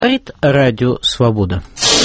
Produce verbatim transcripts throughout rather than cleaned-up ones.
Говорит Радио Свобода.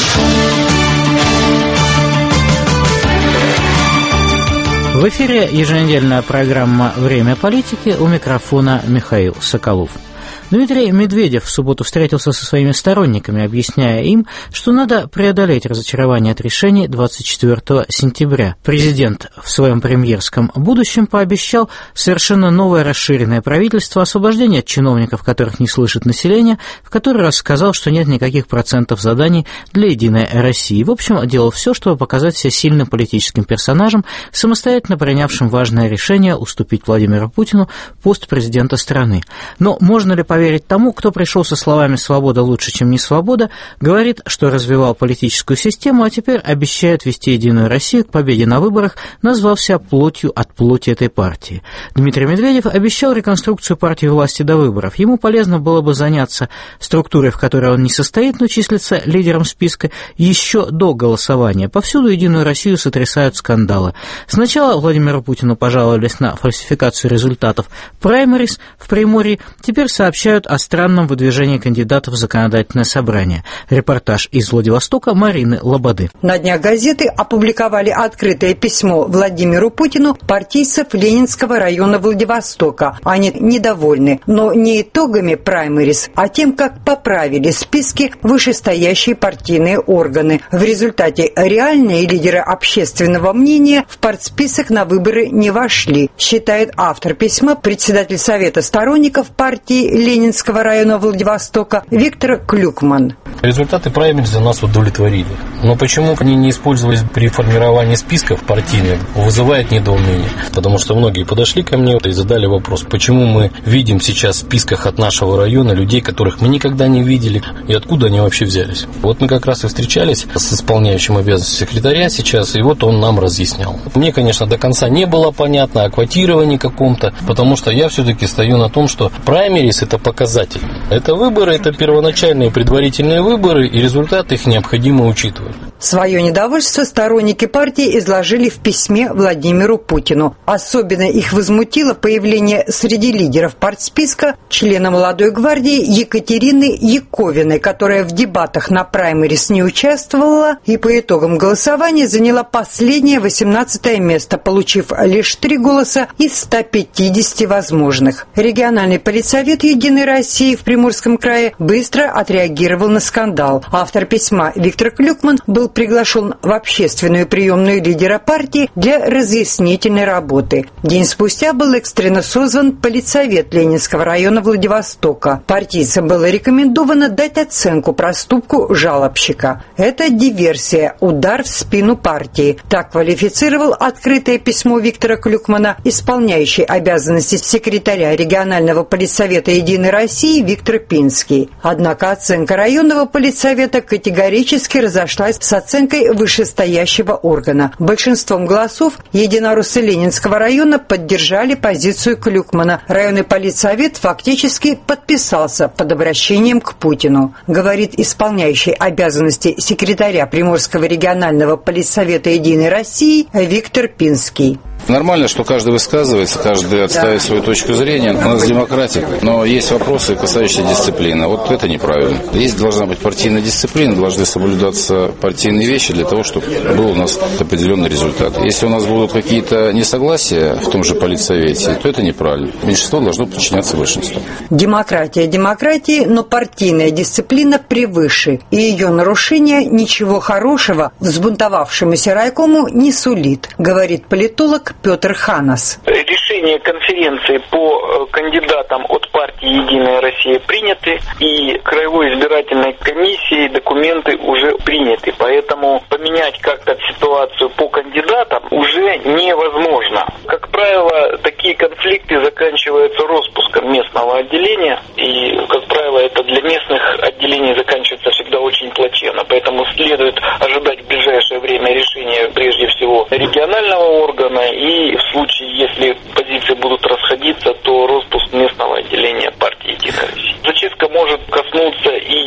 В эфире еженедельная программа «Время политики», у микрофона Михаил Соколов. Дмитрий Медведев в субботу встретился со своими сторонниками, объясняя им, что надо преодолеть разочарование от решений двадцать четвёртого сентября. Президент в своем премьерском будущем пообещал совершенно новое расширенное правительство, освобождение от чиновников, которых не слышит население, в который раз сказал, что нет никаких процентов заданий для «Единой России». В общем, делал все, чтобы показать себя сильным политическим персонажем, самостоятельно принявшим важное решение уступить Владимиру Путину пост президента страны. Но можно ли поверить тому, кто пришел со словами «свобода лучше, чем не свобода», говорит, что развивал политическую систему, а теперь обещает вести «Единую Россию» к победе на выборах, назвав себя плотью от плоти этой партии. Дмитрий Медведев обещал реконструкцию партии власти до выборов. Ему полезно было бы заняться структурой, в которой он не состоит, но числится лидером списка, еще до голосования. Повсюду «Единую Россию» сотрясают скандалы. Сначала Владимиру Путину пожаловались на фальсификацию результатов праймерис в Приморье, теперь сообщают о странном выдвижении кандидатов в законодательное собрание. Репортаж из Владивостока Марины Лободы. На днях газеты опубликовали открытое письмо Владимиру Путину партийцев Ленинского района Владивостока. Они недовольны, но не итогами праймерис, а тем, как поправили списки вышестоящие партийные органы. В результате реальные лидеры общественного мнения в партсписок на выборы не вошли, считает автор письма, председатель Совета сторонников партии Ленинского района Владивостока Виктор Клюкман. Результаты праймерис нас удовлетворили. Но почему они не использовались при формировании списков партийных, вызывает недоумение. Потому что многие подошли ко мне и задали вопрос, почему мы видим сейчас в списках от нашего района людей, которых мы никогда не видели, и откуда они вообще взялись. Вот мы как раз и встречались с исполняющим обязанности секретаря сейчас, и вот он нам разъяснял. Мне, конечно, до конца не было понятно о квотировании каком-то, потому что я все-таки стою на том, что праймерис — это показатель. Это выборы, это первоначальные предварительные выборы, и результаты их необходимо учитывать. Свое недовольство сторонники партии изложили в письме Владимиру Путину. Особенно их возмутило появление среди лидеров партсписка члена молодой гвардии Екатерины Яковиной, которая в дебатах на праймерис не участвовала и по итогам голосования заняла последнее восемнадцатое место, получив лишь три голоса из ста пятидесяти возможных. Региональный политсовет «Единой России» в Приморском крае быстро отреагировал на скандал. Автор письма Виктор Клюкман был приглашен в общественную приемную лидера партии для разъяснительной работы. День спустя был экстренно созван политсовет Ленинского района Владивостока. Партийцам было рекомендовано дать оценку проступку жалобщика. Это диверсия, удар в спину партии. Так квалифицировал открытое письмо Виктора Клюкмана исполняющий обязанности секретаря регионального политсовета «Единой России» Виктор Пинский. Однако оценка районного политсовета категорически разошлась с оценкой вышестоящего органа. Большинством голосов единороссы Ленинского района поддержали позицию Клюкмана. Районный политсовет фактически подписался под обращением к Путину, говорит исполняющий обязанности секретаря Приморского регионального политсовета «Единой России» Виктор Пинский. Нормально, что каждый высказывается, каждый отставит свою точку зрения. У нас демократия, но есть вопросы, касающиеся дисциплины. Вот это неправильно. Есть должна быть партийная дисциплина, должны соблюдаться партийные вещи для того, чтобы был у нас определенный результат. Если у нас будут какие-то несогласия в том же политсовете, то это неправильно. Меньшинство должно подчиняться большинству. Демократия демократии, но партийная дисциплина превыше, и ее нарушение ничего хорошего взбунтовавшемуся райкому не сулит, говорит политолог Петр Ханас. Решения конференции по кандидатам от партии «Единая Россия» приняты, и краевой избирательной комиссией документы уже приняты. Поэтому поменять как-то ситуацию по кандидатам уже невозможно. Как правило, такие конфликты заканчиваются распуском местного отделения, и, как правило, это для местных отделений заканчивается всегда очень плачевно. Поэтому следует ожидать в ближайшее время решения, прежде всего, регионального органа, и в случае, если позиции будут расходиться, то распуск местного отделения партии «Единая Россия». Зачистка может коснуться и исполнительного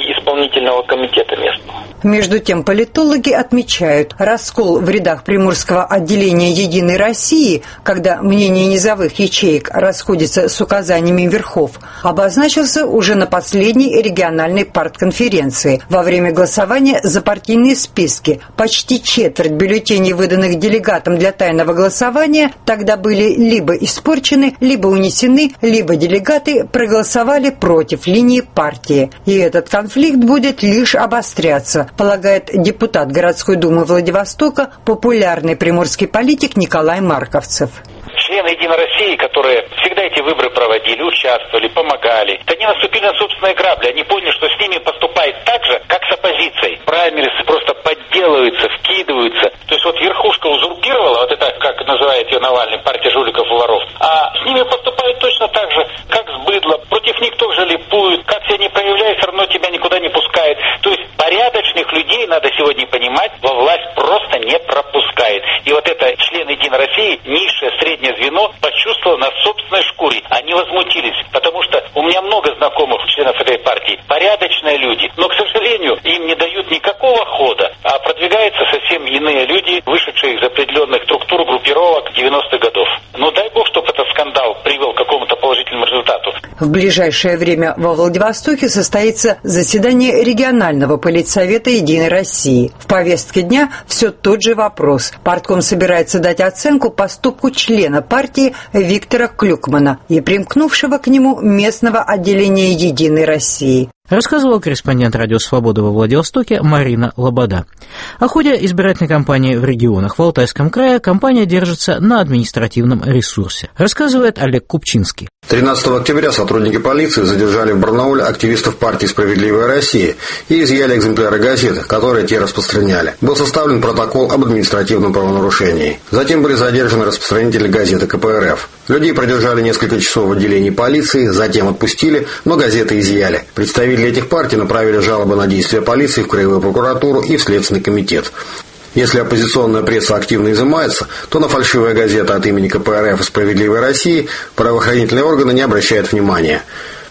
исполнительного комитета местного. Между тем, политологи отмечают, раскол в рядах приморского отделения «Единой России», когда мнение низовых ячеек расходится с указаниями верхов, обозначился уже на последней региональной партконференции. Во время голосования за партийные списки почти четверть бюллетеней, выданных делегатам для тайного голосования, тогда были либо испорчены, либо унесены, либо делегаты проголосовали против линии партии. И этот конфликт будет лишь обостряться, полагает депутат городской думы Владивостока, популярный приморский политик Николай Марковцев. Члены «Единой России», которые всегда эти выборы проводили, участвовали, помогали, они наступили на собственные грабли. Они поняли, что с ними поступает так же, как с оппозицией. Праймерисы просто подделываются, вкидываются. То есть вот верхушка узурпировала, вот это, как называет ее Навальный, партия жуликов и воров. А с ними поступают точно так же, как с быдлом. Против них тоже липуют. Как себя не проявляют, все равно тебя никуда не пускают. То есть порядочных людей, надо сегодня понимать, во власть просто не пропускает. И вот это члены «Единой России», низшее, среднее звено, почувствовало на собственной шкуре. Они возмутились, потому что у меня много знакомых членов этой партии, порядочные люди, но, к сожалению, им не дают никакого хода, а продвигаются совсем иные люди, вышедшие из определенных структур, группировок девяностых годов. Но дай бог, чтобы этот скандал привел к какому-то положительному результату. В ближайшее время во Владивостоке состоится заседание регионального политсовета «Единой России». В повестке дня все тот же вопрос. Партком собирается дать оценку поступку члена партии Виктора Клюкмана и примкнувшего к нему местного отделения «Единой России». Рассказывала корреспондент «Радио Свобода» во Владивостоке Марина Лобода. О ходе избирательной кампании в регионах в Алтайском крае компания держится на административном ресурсе. Рассказывает Олег Купчинский. тринадцатого октября сотрудники полиции задержали в Барнауле активистов партии «Справедливая Россия» и изъяли экземпляры газеты, которые те распространяли. Был составлен протокол об административном правонарушении. Затем были задержаны распространители газеты ка пэ эр эф. Людей продержали несколько часов в отделении полиции, затем отпустили, но газеты изъяли. Представители этих партий направили жалобы на действия полиции в Краевую прокуратуру и в Следственный комитет. Если оппозиционная пресса активно изымается, то на фальшивая газета от имени ка пэ эр эф и «Справедливой России» правоохранительные органы не обращают внимания.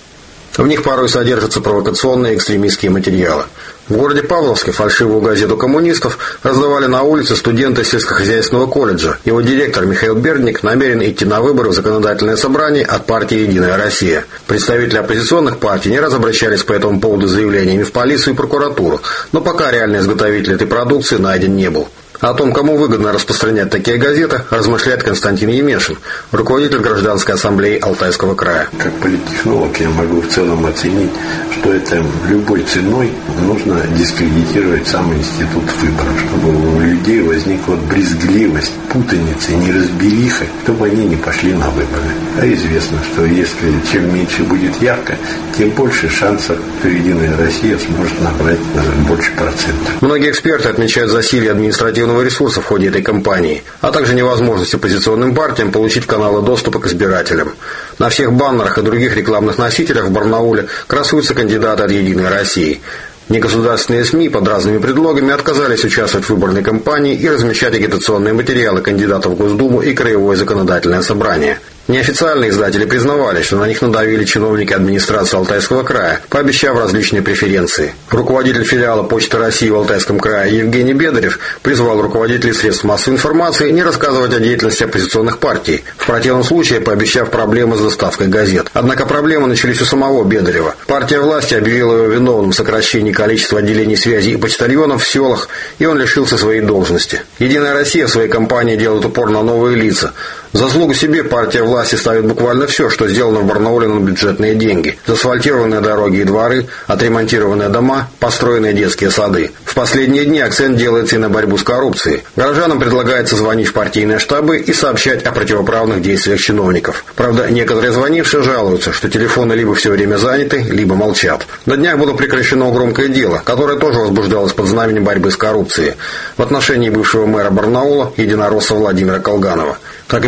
В них порой содержатся провокационные экстремистские материалы. В городе Павловске фальшивую газету коммунистов раздавали на улице студенты сельскохозяйственного колледжа. Его директор Михаил Бердник намерен идти на выборы в законодательное собрание от партии «Единая Россия». Представители оппозиционных партий не раз обращались по этому поводу с заявлениями в полицию и прокуратуру, но пока реальный изготовитель этой продукции найден не был. О том, кому выгодно распространять такие газеты, размышляет Константин Емешин, руководитель Гражданской ассамблеи Алтайского края. Как политтехнолог я могу в целом оценить, что это любой ценой нужно дискредитировать сам институт выборов, чтобы у людей возникла брезгливость, путаница, неразбериха, чтобы они не пошли на выборы. А известно, что если чем меньше будет ярко, тем больше шансов, что «Единая Россия» сможет набрать больше процентов. Многие эксперты отмечают засилье административного ресурса в ходе этой кампании, а также невозможность оппозиционным партиям получить каналы доступа к избирателям. На всех баннерах и других рекламных носителях в Барнауле красуются кандидаты от «Единой России». Негосударственные СМИ под разными предлогами отказались участвовать в выборной кампании и размещать агитационные материалы кандидатов в Госдуму и Краевое законодательное собрание. Неофициальные издатели признавали, что на них надавили чиновники администрации Алтайского края, пообещав различные преференции. Руководитель филиала Почты России в Алтайском крае Евгений Бедарев призвал руководителей средств массовой информации не рассказывать о деятельности оппозиционных партий, в противном случае пообещав проблемы с доставкой газет. Однако проблемы начались у самого Бедарева. Партия власти объявила его виновным в сокращении количества отделений связи и почтальонов в селах, и он лишился своей должности. «Единая Россия» в своей кампании делает упор на новые лица. В заслугу себе партия власти ставит буквально все, что сделано в Барнауле на бюджетные деньги. Заасфальтированные дороги и дворы, отремонтированные дома, построенные детские сады. В последние дни акцент делается и на борьбу с коррупцией. Горожанам предлагается звонить в партийные штабы и сообщать о противоправных действиях чиновников. Правда, некоторые звонившие жалуются, что телефоны либо все время заняты, либо молчат. На днях было прекращено громкое дело, которое тоже возбуждалось под знаменем борьбы с коррупцией в отношении бывшего мэра Барнаула, единоросса Владимира Колганова. Как объяснил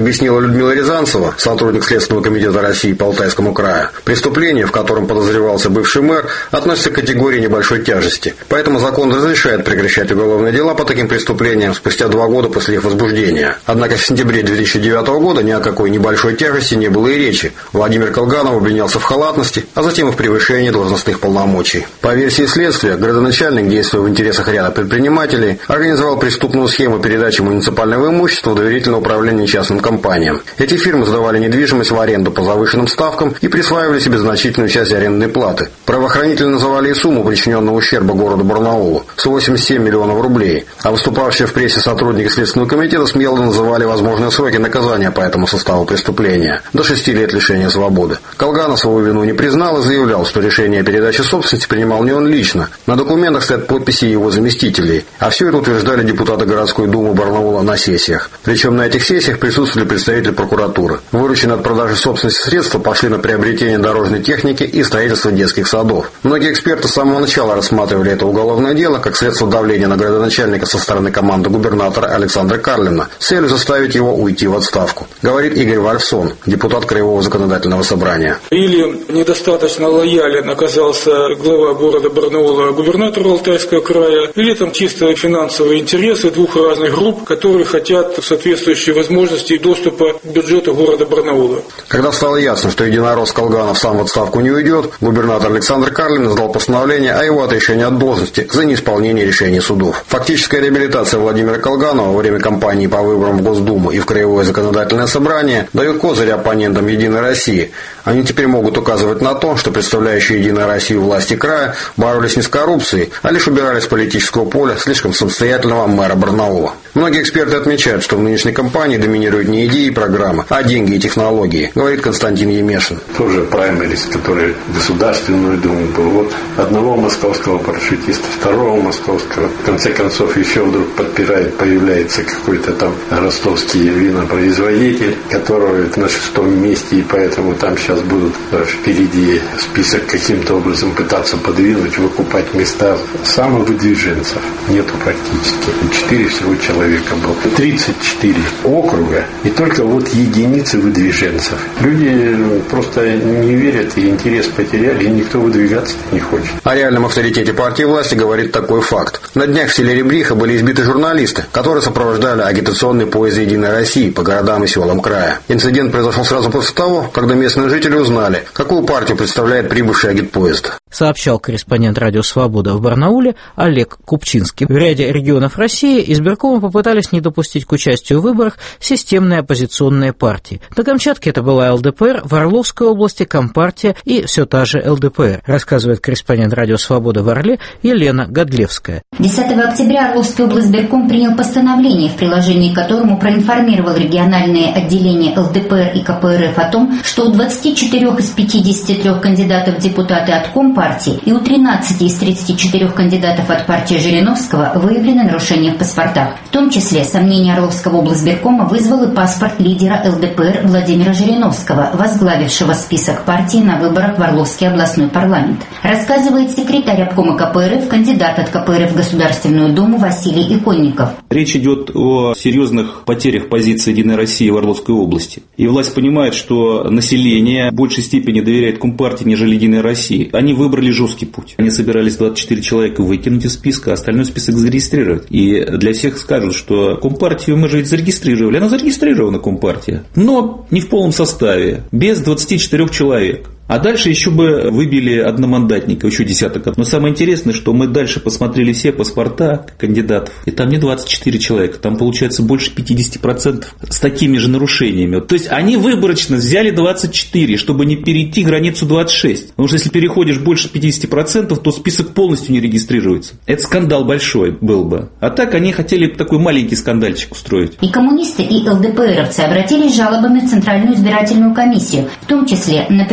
объяснила Людмила Рязанцева, сотрудник Следственного комитета России по Алтайскому краю, преступление, в котором подозревался бывший мэр, относится к категории небольшой тяжести. Поэтому закон разрешает прекращать уголовные дела по таким преступлениям спустя два года после их возбуждения. Однако в сентябре две тысячи девятого года ни о какой небольшой тяжести не было и речи. Владимир Колганов обвинялся в халатности, а затем и в превышении должностных полномочий. По версии следствия, градоначальник, действуя в интересах ряда предпринимателей, организовал преступную схему передачи муниципального имущества в доверительное управление частным компаниям. Эти фирмы сдавали недвижимость в аренду по завышенным ставкам и присваивали себе значительную часть арендной платы. Правоохранители называли и сумму причиненного ущерба городу Барнаулу – сто восемьдесят семь миллионов рублей, а выступавшие в прессе сотрудники Следственного комитета смело называли возможные сроки наказания по этому составу преступления – до шести лет лишения свободы. Колганов свою вину не признал и заявлял, что решение о передаче собственности принимал не он лично. На документах стоят подписи его заместителей, а все это утверждали депутаты городской думы Барнаула на сессиях. Причем на этих сессиях присутствовали представители прокуратуры. Вырученные от продажи собственности средства пошли на приобретение дорожной техники и строительство детских садов. Многие эксперты с самого начала рассматривали это уголовное дело как средство давления на градоначальника со стороны команды губернатора Александра Карлина с целью заставить его уйти в отставку, говорит Игорь Вальфсон, депутат Краевого законодательного собрания. Или недостаточно лоялен оказался глава города Барнаула губернатору Алтайского края, или там чисто финансовые интересы двух разных групп, которые хотят соответствующие возможности и доступа к бюджету города Барнаула. Когда стало ясно, что единорос Колганов сам в отставку не уйдет, губернатор Александр Карлин издал постановление о его отрешении от должности за неисполнение решений судов. Фактическая реабилитация Владимира Колганова во время кампании по выборам в Госдуму и в Краевое законодательное собрание дает козырь оппонентам «Единой России». Они теперь могут указывать на то, что представляющие «Единую Россию» власти края боролись не с коррупцией, а лишь убирали с политического поля слишком самостоятельного мэра Барнаула. Многие эксперты отмечают, что в нынешней кампании доминируют не идеи и программы, а деньги и технологии, говорит Константин Емешин. Тоже праймерис, который в Государственную Думу был. Вот одного московского парашютиста, второго московского. В конце концов, еще вдруг подпирает, появляется какой-то там ростовский винопроизводитель, который на шестом месте, и поэтому там сейчас будут впереди список каким-то образом пытаться подвинуть, выкупать места самовыдвиженцев. Нету практически. Четыре всего человека было. тридцать четыре округа, и только вот единицы выдвиженцев. Люди просто не верят, и интерес потеряли, и никто выдвигаться не хочет. О реальном авторитете партии власти говорит такой факт. На днях в селе Ребриха были избиты журналисты, которые сопровождали агитационный поезд «Единой России» по городам и селам края. Инцидент произошел сразу после того, когда местные жители узнали, какую партию представляет прибывший агитпоезд. Сообщал корреспондент «Радио Свобода» в Барнауле Олег Купчинский. В ряде регионов России избиркомы попытались не допустить к участию в выборах системные оппозиционные партии. На Камчатке это была эл дэ пэ эр, в Орловской области Компартия и все та же эл дэ пэ эр, рассказывает корреспондент «Радио Свобода» в Орле Елена Годлевская. десятого октября Орловский облсбирком принял постановление, в приложении к которому проинформировал региональные отделения эл дэ пэ эр и ка пэ эр эф о том, что у двадцати четырёх из пятидесяти трёх кандидатов в депутаты от Компартии и у тринадцати из тридцати четырёх кандидатов от партии Жириновского выявлены нарушения в паспортах. В том числе сомнения Орловского облсбиркома вызвал и паспорт лидера эл дэ пэ эр Владимира Жириновского, возглавившего список партии на выборах в Орловский областной парламент. Рассказывает секретарь обкома ка пэ эр эф, кандидат от ка пэ эр эф в Государственную Думу Василий Иконников. Речь идет о серьезных потерях позиции «Единой России» в Орловской области. И власть понимает, что население в большей степени доверяет Компартии, нежели «Единой России». Они выбрали жесткий путь. Они собирались двадцать четыре человека выкинуть из списка, а остальной список зарегистрировать. И для всех скажут, что Компартию мы же ведь зарегистрировали. Она зарегистрирована, Компартия, но не в полном составе, без двадцати четырёх человек. А дальше еще бы выбили одномандатника, еще десяток. Но самое интересное, что мы дальше посмотрели все паспорта кандидатов, и там не двадцать четыре человека, там получается больше пятьдесят процентов с такими же нарушениями. То есть они выборочно взяли двадцать четыре, чтобы не перейти границу двадцать шесть. Потому что если переходишь больше пятьдесят процентов, то список полностью не регистрируется. Это скандал большой был бы. А так они хотели такой маленький скандальчик устроить. И коммунисты, и эл дэ пэ эровцы обратились с жалобами в Центральную избирательную комиссию, в том числе на превышение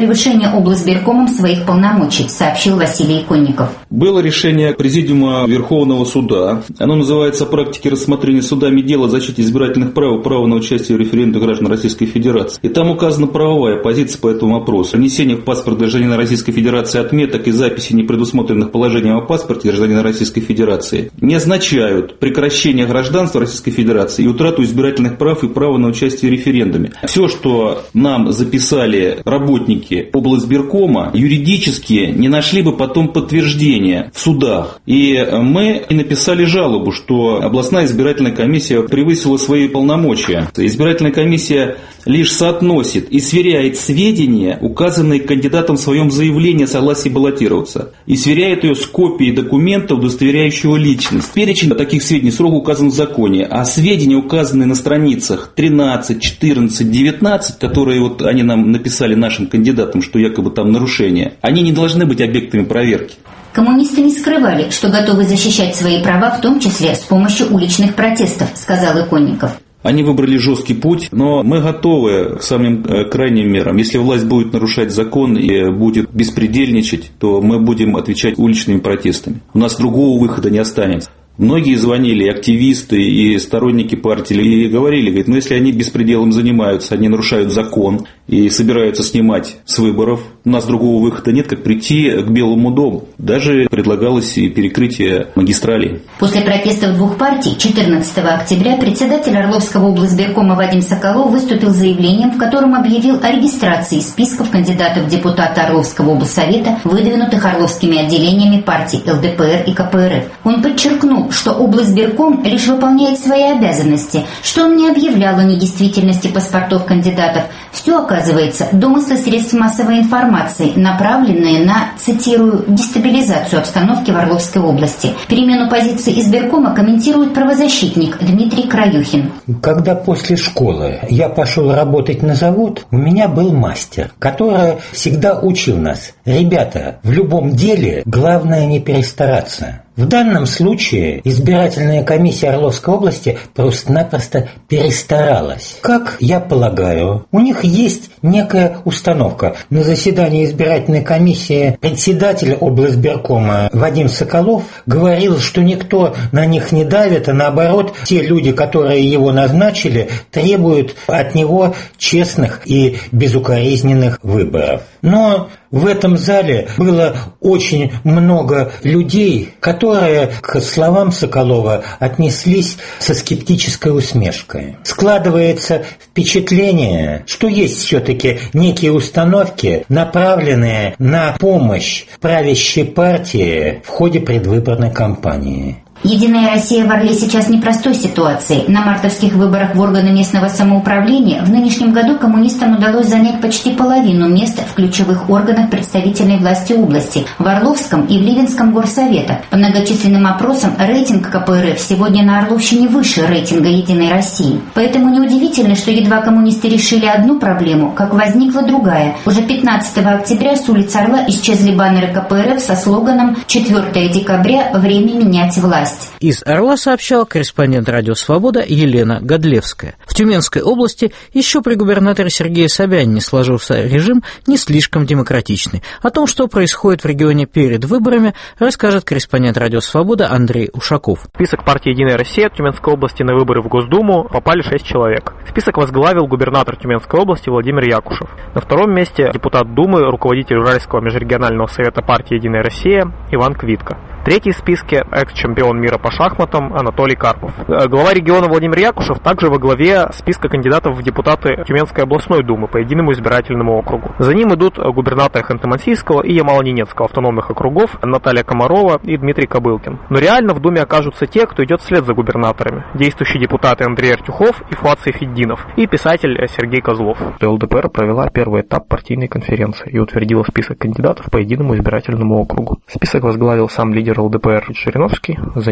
лишения облсбиркомом своих полномочий, сообщил Василий Иконников. Было решение Президиума Верховного суда. Оно называется «Практики рассмотрения судами дела о защите избирательных прав и права на участие в референдуме граждан Российской Федерации». И там указана правовая позиция по этому вопросу. Внесение в паспорт гражданина Российской Федерации отметок и записи, не предусмотренных положением о паспорте гражданина Российской Федерации, не означают прекращение гражданства Российской Федерации и утрату избирательных прав и права на участие в референдуме. Все, что нам записали работники облсбиркома, юридически не нашли бы потом подтверждения в судах. И мы и написали жалобу, что областная избирательная комиссия превысила свои полномочия. Избирательная комиссия лишь соотносит и сверяет сведения, указанные кандидатом в своем заявлении о согласии баллотироваться, и сверяет ее с копией документа, удостоверяющего личность. Перечень таких сведений строго указан в законе, а сведения, указанные на страницах тринадцать, четырнадцать, девятнадцать, которые вот они нам написали нашим кандидатам, что якобы там нарушения, они не должны быть объектами проверки. Коммунисты не скрывали, что готовы защищать свои права, в том числе с помощью уличных протестов, сказал Иконников. Они выбрали жесткий путь, но мы готовы к самым крайним мерам. Если власть будет нарушать закон и будет беспредельничать, то мы будем отвечать уличными протестами. У нас другого выхода не останется. Многие звонили, активисты и сторонники партии, и говорили, говорит, ну если они беспределом занимаются, они нарушают закон и собираются снимать с выборов, у нас другого выхода нет, как прийти к Белому дому. Даже предлагалось и перекрытие магистралей. После протестов двух партий четырнадцатого октября председатель Орловского облсбиркома Вадим Соколов выступил с заявлением, в котором объявил о регистрации списков кандидатов в депутаты Орловского облсовета, выдвинутых Орловскими отделениями партий эл дэ пэ эр и ка пэ эр эф. Он подчеркнул, что облсбирком лишь выполняет свои обязанности, что он не объявлял о недействительности паспортов кандидатов. Все, оказывается, домыслы средств массовой информации, направленные на, цитирую, дестабилизацию обстановки в Орловской области. Перемену позиции избиркома комментирует правозащитник Дмитрий Краюхин. Когда после школы я пошел работать на завод, у меня был мастер, который всегда учил нас: ребята, в любом деле главное не перестараться. В данном случае избирательная комиссия Орловской области просто-напросто перестаралась. Как я полагаю, у них есть некая установка. На заседании избирательной комиссии председатель облсбиркома Вадим Соколов говорил, что никто на них не давит, а наоборот, те люди, которые его назначили, требуют от него честных и безукоризненных выборов. Но в этом зале было очень много людей, которые к словам Соколова отнеслись со скептической усмешкой. Складывается впечатление, что есть все-таки некие установки, направленные на помощь правящей партии в ходе предвыборной кампании. Единая Россия в Орле сейчас в непростой ситуации. На мартовских выборах в органы местного самоуправления в нынешнем году коммунистам удалось занять почти половину мест в ключевых органах представительной власти области, в Орловском и в Ливенском горсоветах. По многочисленным опросам рейтинг ка пэ эр эф сегодня на Орловщине выше рейтинга Единой России. Поэтому неудивительно, что едва коммунисты решили одну проблему, как возникла другая. Уже пятнадцатого октября с улиц Орла исчезли баннеры ка пэ эр эф со слоганом «четвёртого декабря. Время менять власть». Из Орла сообщала корреспондент «Радио Свобода» Елена Годлевская. В Тюменской области еще при губернаторе Сергее Собянине сложился режим не слишком демократичный. О том, что происходит в регионе перед выборами, расскажет корреспондент «Радио Свобода» Андрей Ушаков. В список партии «Единая Россия» в Тюменской области на выборы в Госдуму попали шесть человек. Список возглавил губернатор Тюменской области Владимир Якушев. На втором месте депутат Думы, руководитель Уральского межрегионального совета партии «Единая Россия» Иван Квитко. Третий в списке – экс-чемпион мира по шахматам Анатолий Карпов. Глава региона Владимир Якушев также во главе списка кандидатов в депутаты Тюменской областной думы по единому избирательному округу. За ним идут губернаторы Ханты-Мансийского и Ямало-Ненецкого автономных округов Наталья Комарова и Дмитрий Кобылкин. Но реально в Думе окажутся те, кто идет вслед за губернаторами. Действующие депутаты Андрей Артюхов и Фуат Сайфетдинов и писатель Сергей Козлов. эл дэ пэ эр провела первый этап партийной конференции и утвердила список кандидатов по единому избирательному округу. Список возглавил сам лидер эл дэ пэ эр Жириновский, за ним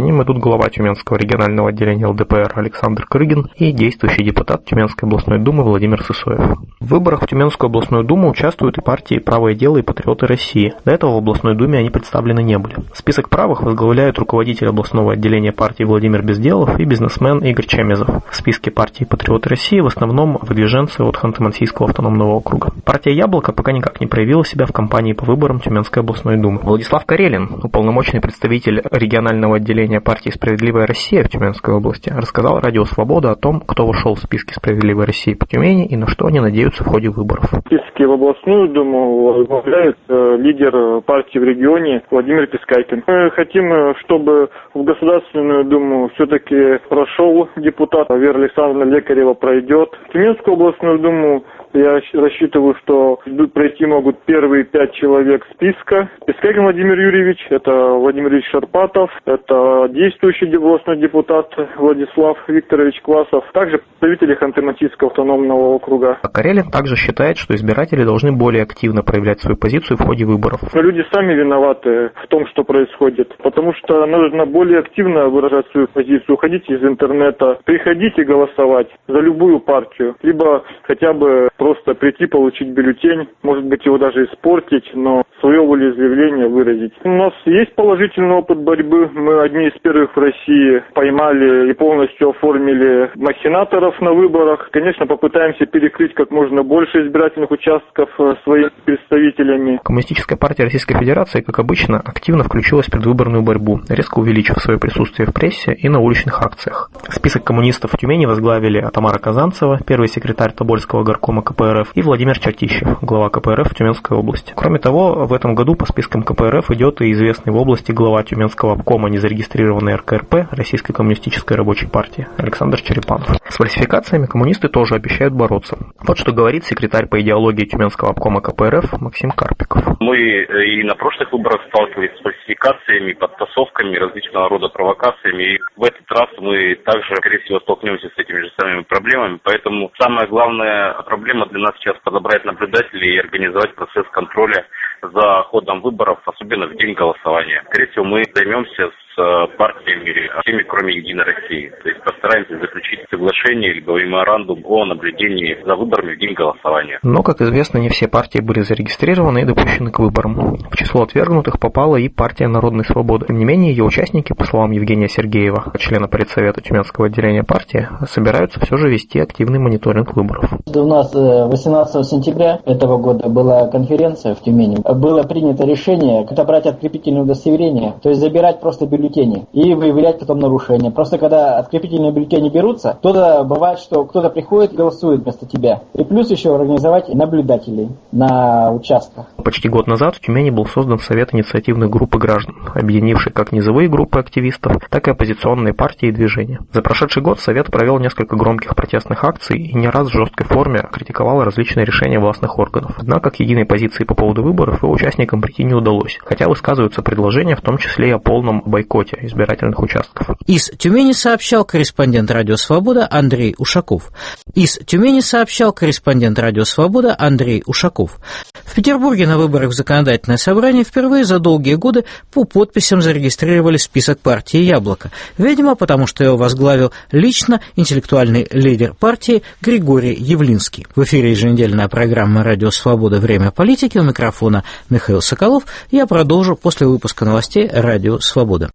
ним идут глава Тюменского регионального отделения эл дэ пэ эр Александр Крыгин и действующий депутат Тюменской областной думы Владимир Сысоев. В выборах в Тюменскую областную думу участвуют и партии «Правое дело» и «Патриоты России». До этого в областной думе они представлены не были. Список правых возглавляют руководитель областного отделения партии Владимир Безделов и бизнесмен Игорь Чемезов. В списке партии «Патриоты России» в основном выдвиженцы от Ханты-Мансийского автономного округа. Партия «Яблоко» пока никак не проявила себя в кампании по выборам Тюменской областной думы. Владислав Карелин, уполномоченный представитель регионального отделения партии «Справедливая Россия» в Тюменской области, рассказал радио «Свобода» о том, кто вошел в списки «Справедливой России» по Тюмени и на что они надеются в ходе выборов. В списке в областную думу возглавляет э, лидер партии в регионе Владимир Пискайкин. Мы хотим, чтобы в Государственную думу все-таки прошел депутат Вера Александровна Лекарева, пройдет. В Тюменскую областную думу я рассчитываю, что пройти могут первые пять человек списка. Пискайкин Владимир Юрьевич, это Владимир Ильич Шарпатов, это действующий областной депутат Владислав Викторович Квасов, также представители Ханты-Мансийского автономного округа. Карелин также считает, что избиратели должны более активно проявлять свою позицию в ходе выборов. Но люди сами виноваты в том, что происходит, потому что нужно более активно выражать свою позицию, уходить из интернета, приходите голосовать за любую партию, либо хотя бы просто прийти, получить бюллетень, может быть, его даже испортить, но свое волеизъявление выразить. У нас есть положительный опыт борьбы. Мы одни из первых в России поймали и полностью оформили махинаторов на выборах. Конечно, попытаемся перекрыть как можно больше избирательных участков своими представителями. Коммунистическая партия Российской Федерации, как обычно, активно включилась в предвыборную борьбу, резко увеличив свое присутствие в прессе и на уличных акциях. Список коммунистов в Тюмени возглавили Тамара Казанцева, первый секретарь Тобольского горкома ка пэ эр эф, и Владимир Чертищев, глава ка пэ эр эф в Тюменской области. Кроме того, в этом году по спискам ка пэ эр эф идет и известный в области глава Тюменского обкома незарегистрированной эр ка эр пэ Российской коммунистической рабочей партии Александр Черепанов. С фальсификациями коммунисты тоже обещают бороться. Вот что говорит секретарь по идеологии Тюменского обкома ка пэ эр эф Максим Карпиков. Мы и на прошлых выборах сталкивались с фальсификациями, подтасовками, различного рода провокациями. И в этот раз мы также, скорее всего, столкнемся с этими же самыми проблемами. Поэтому самая главная проблема для нас сейчас подобрать наблюдателей и организовать процесс контроля за ходом выборов, особенно в день голосования. Скорее всего, мы займемся с партиями, всеми, кроме Единой России. То есть постараемся заключить соглашение либо меморандум о наблюдении за выборами в день голосования. Но, как известно, не все партии были зарегистрированы и допущены к выборам. В число отвергнутых попала и партия Народной Свободы. Тем не менее, ее участники, по словам Евгения Сергеева, члена Политсовета Тюменского отделения партии, собираются все же вести активный мониторинг выборов. У нас восемнадцатого сентября этого года была конференция в Тюмени. Было принято решение отобрать открепительные удостоверения, то есть забирать просто бюллетени и выявлять потом нарушения. Просто когда открепительные бюллетени берутся, то бывает, что кто-то приходит и голосует вместо тебя. И плюс еще организовать наблюдателей на участках. Почти год назад в Тюмени был создан Совет инициативных групп и граждан, объединивший как низовые группы активистов, так и оппозиционные партии и движения. За прошедший год Совет провел несколько громких протестных акций и не раз в жесткой форме критиковал различные решения властных органов. Однако к единой позиции по поводу выборов его участникам прийти не удалось, хотя высказываются предложения, в том числе и о полном бойкоте избирательных участков. Из Тюмени сообщал корреспондент «Радио Свобода» Андрей Ушаков. Из Тюмени сообщал корреспондент «Радио Свобода» Андрей Ушаков. В Петербурге на выборах в законодательное собрание впервые за долгие годы по подписям зарегистрировали список партии «Яблоко». Видимо, потому что его возглавил лично интеллектуальный лидер партии Григорий Явлинский. В эфире еженедельная программа «Радио Свобода. Время политики». У микрофона Михаил Соколов. Я продолжу после выпуска новостей «Радио Свобода».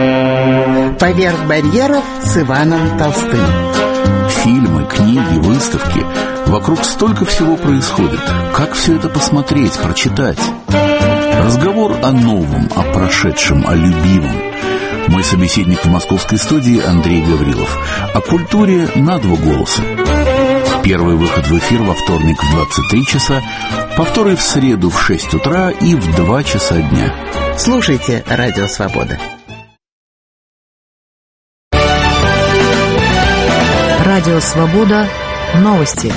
«Поверх барьеров» с Иваном Толстым. Фильмы, книги, выставки. Вокруг столько всего происходит. Как все это посмотреть, прочитать? Разговор о новом, о прошедшем, о любимом. Мой собеседник в московской студии Андрей Гаврилов. О культуре на два голоса. Первый выход в эфир во вторник в двадцать три часа, повторы в среду в шесть утра и в два часа дня. Слушайте «Радио Свобода». Радио Свобода. Новости.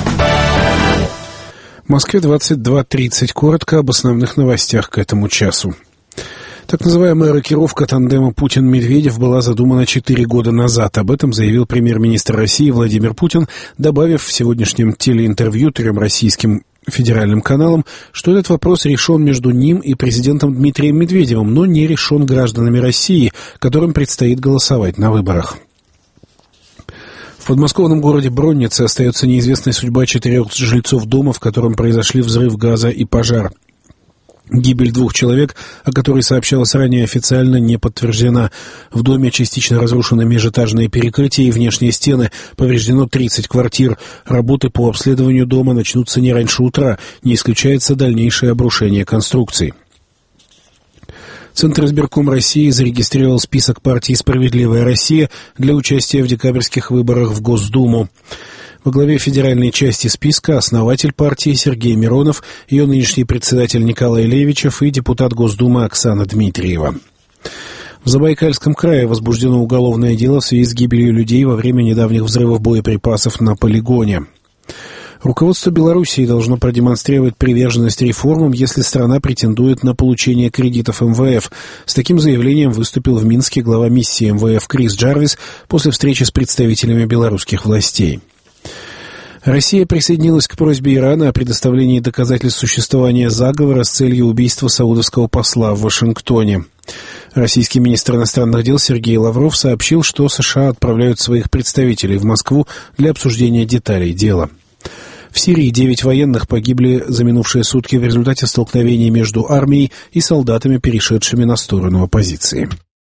В Москве двадцать два тридцать. Коротко об основных новостях к этому часу. Так называемая рокировка тандема Путин-Медведев была задумана четыре года назад. Об этом заявил премьер-министр России Владимир Путин, добавив в сегодняшнем телеинтервью трем российским федеральным каналам, что этот вопрос решен между ним и президентом Дмитрием Медведевым, но не решен гражданами России, которым предстоит голосовать на выборах. В подмосковном городе Броннице остается неизвестной судьба четырех жильцов дома, в котором произошли взрыв газа и пожар. Гибель двух человек, о которой сообщалось ранее, официально не подтверждена. В доме частично разрушены межэтажные перекрытия и внешние стены. Повреждено тридцать квартир. Работы по обследованию дома начнутся не раньше утра. Не исключается дальнейшее обрушение конструкций. Центр избирком России зарегистрировал список партии «Справедливая Россия» для участия в декабрьских выборах в Госдуму. Во главе федеральной части списка основатель партии Сергей Миронов, ее нынешний председатель Николай Левичев и депутат Госдумы Оксана Дмитриева. В Забайкальском крае возбуждено уголовное дело в связи с гибелью людей во время недавних взрывов боеприпасов на полигоне. Руководство Белоруссии должно продемонстрировать приверженность реформам, если страна претендует на получение кредитов эм вэ эф. С таким заявлением выступил в Минске глава миссии эм вэ эф Крис Джарвис после встречи с представителями белорусских властей. Россия присоединилась к просьбе Ирана о предоставлении доказательств существования заговора с целью убийства саудовского посла в Вашингтоне. Российский министр иностранных дел Сергей Лавров сообщил, что США отправляют своих представителей в Москву для обсуждения деталей дела. В Сирии девять военных погибли за минувшие сутки в результате столкновений между армией и солдатами, перешедшими на сторону оппозиции.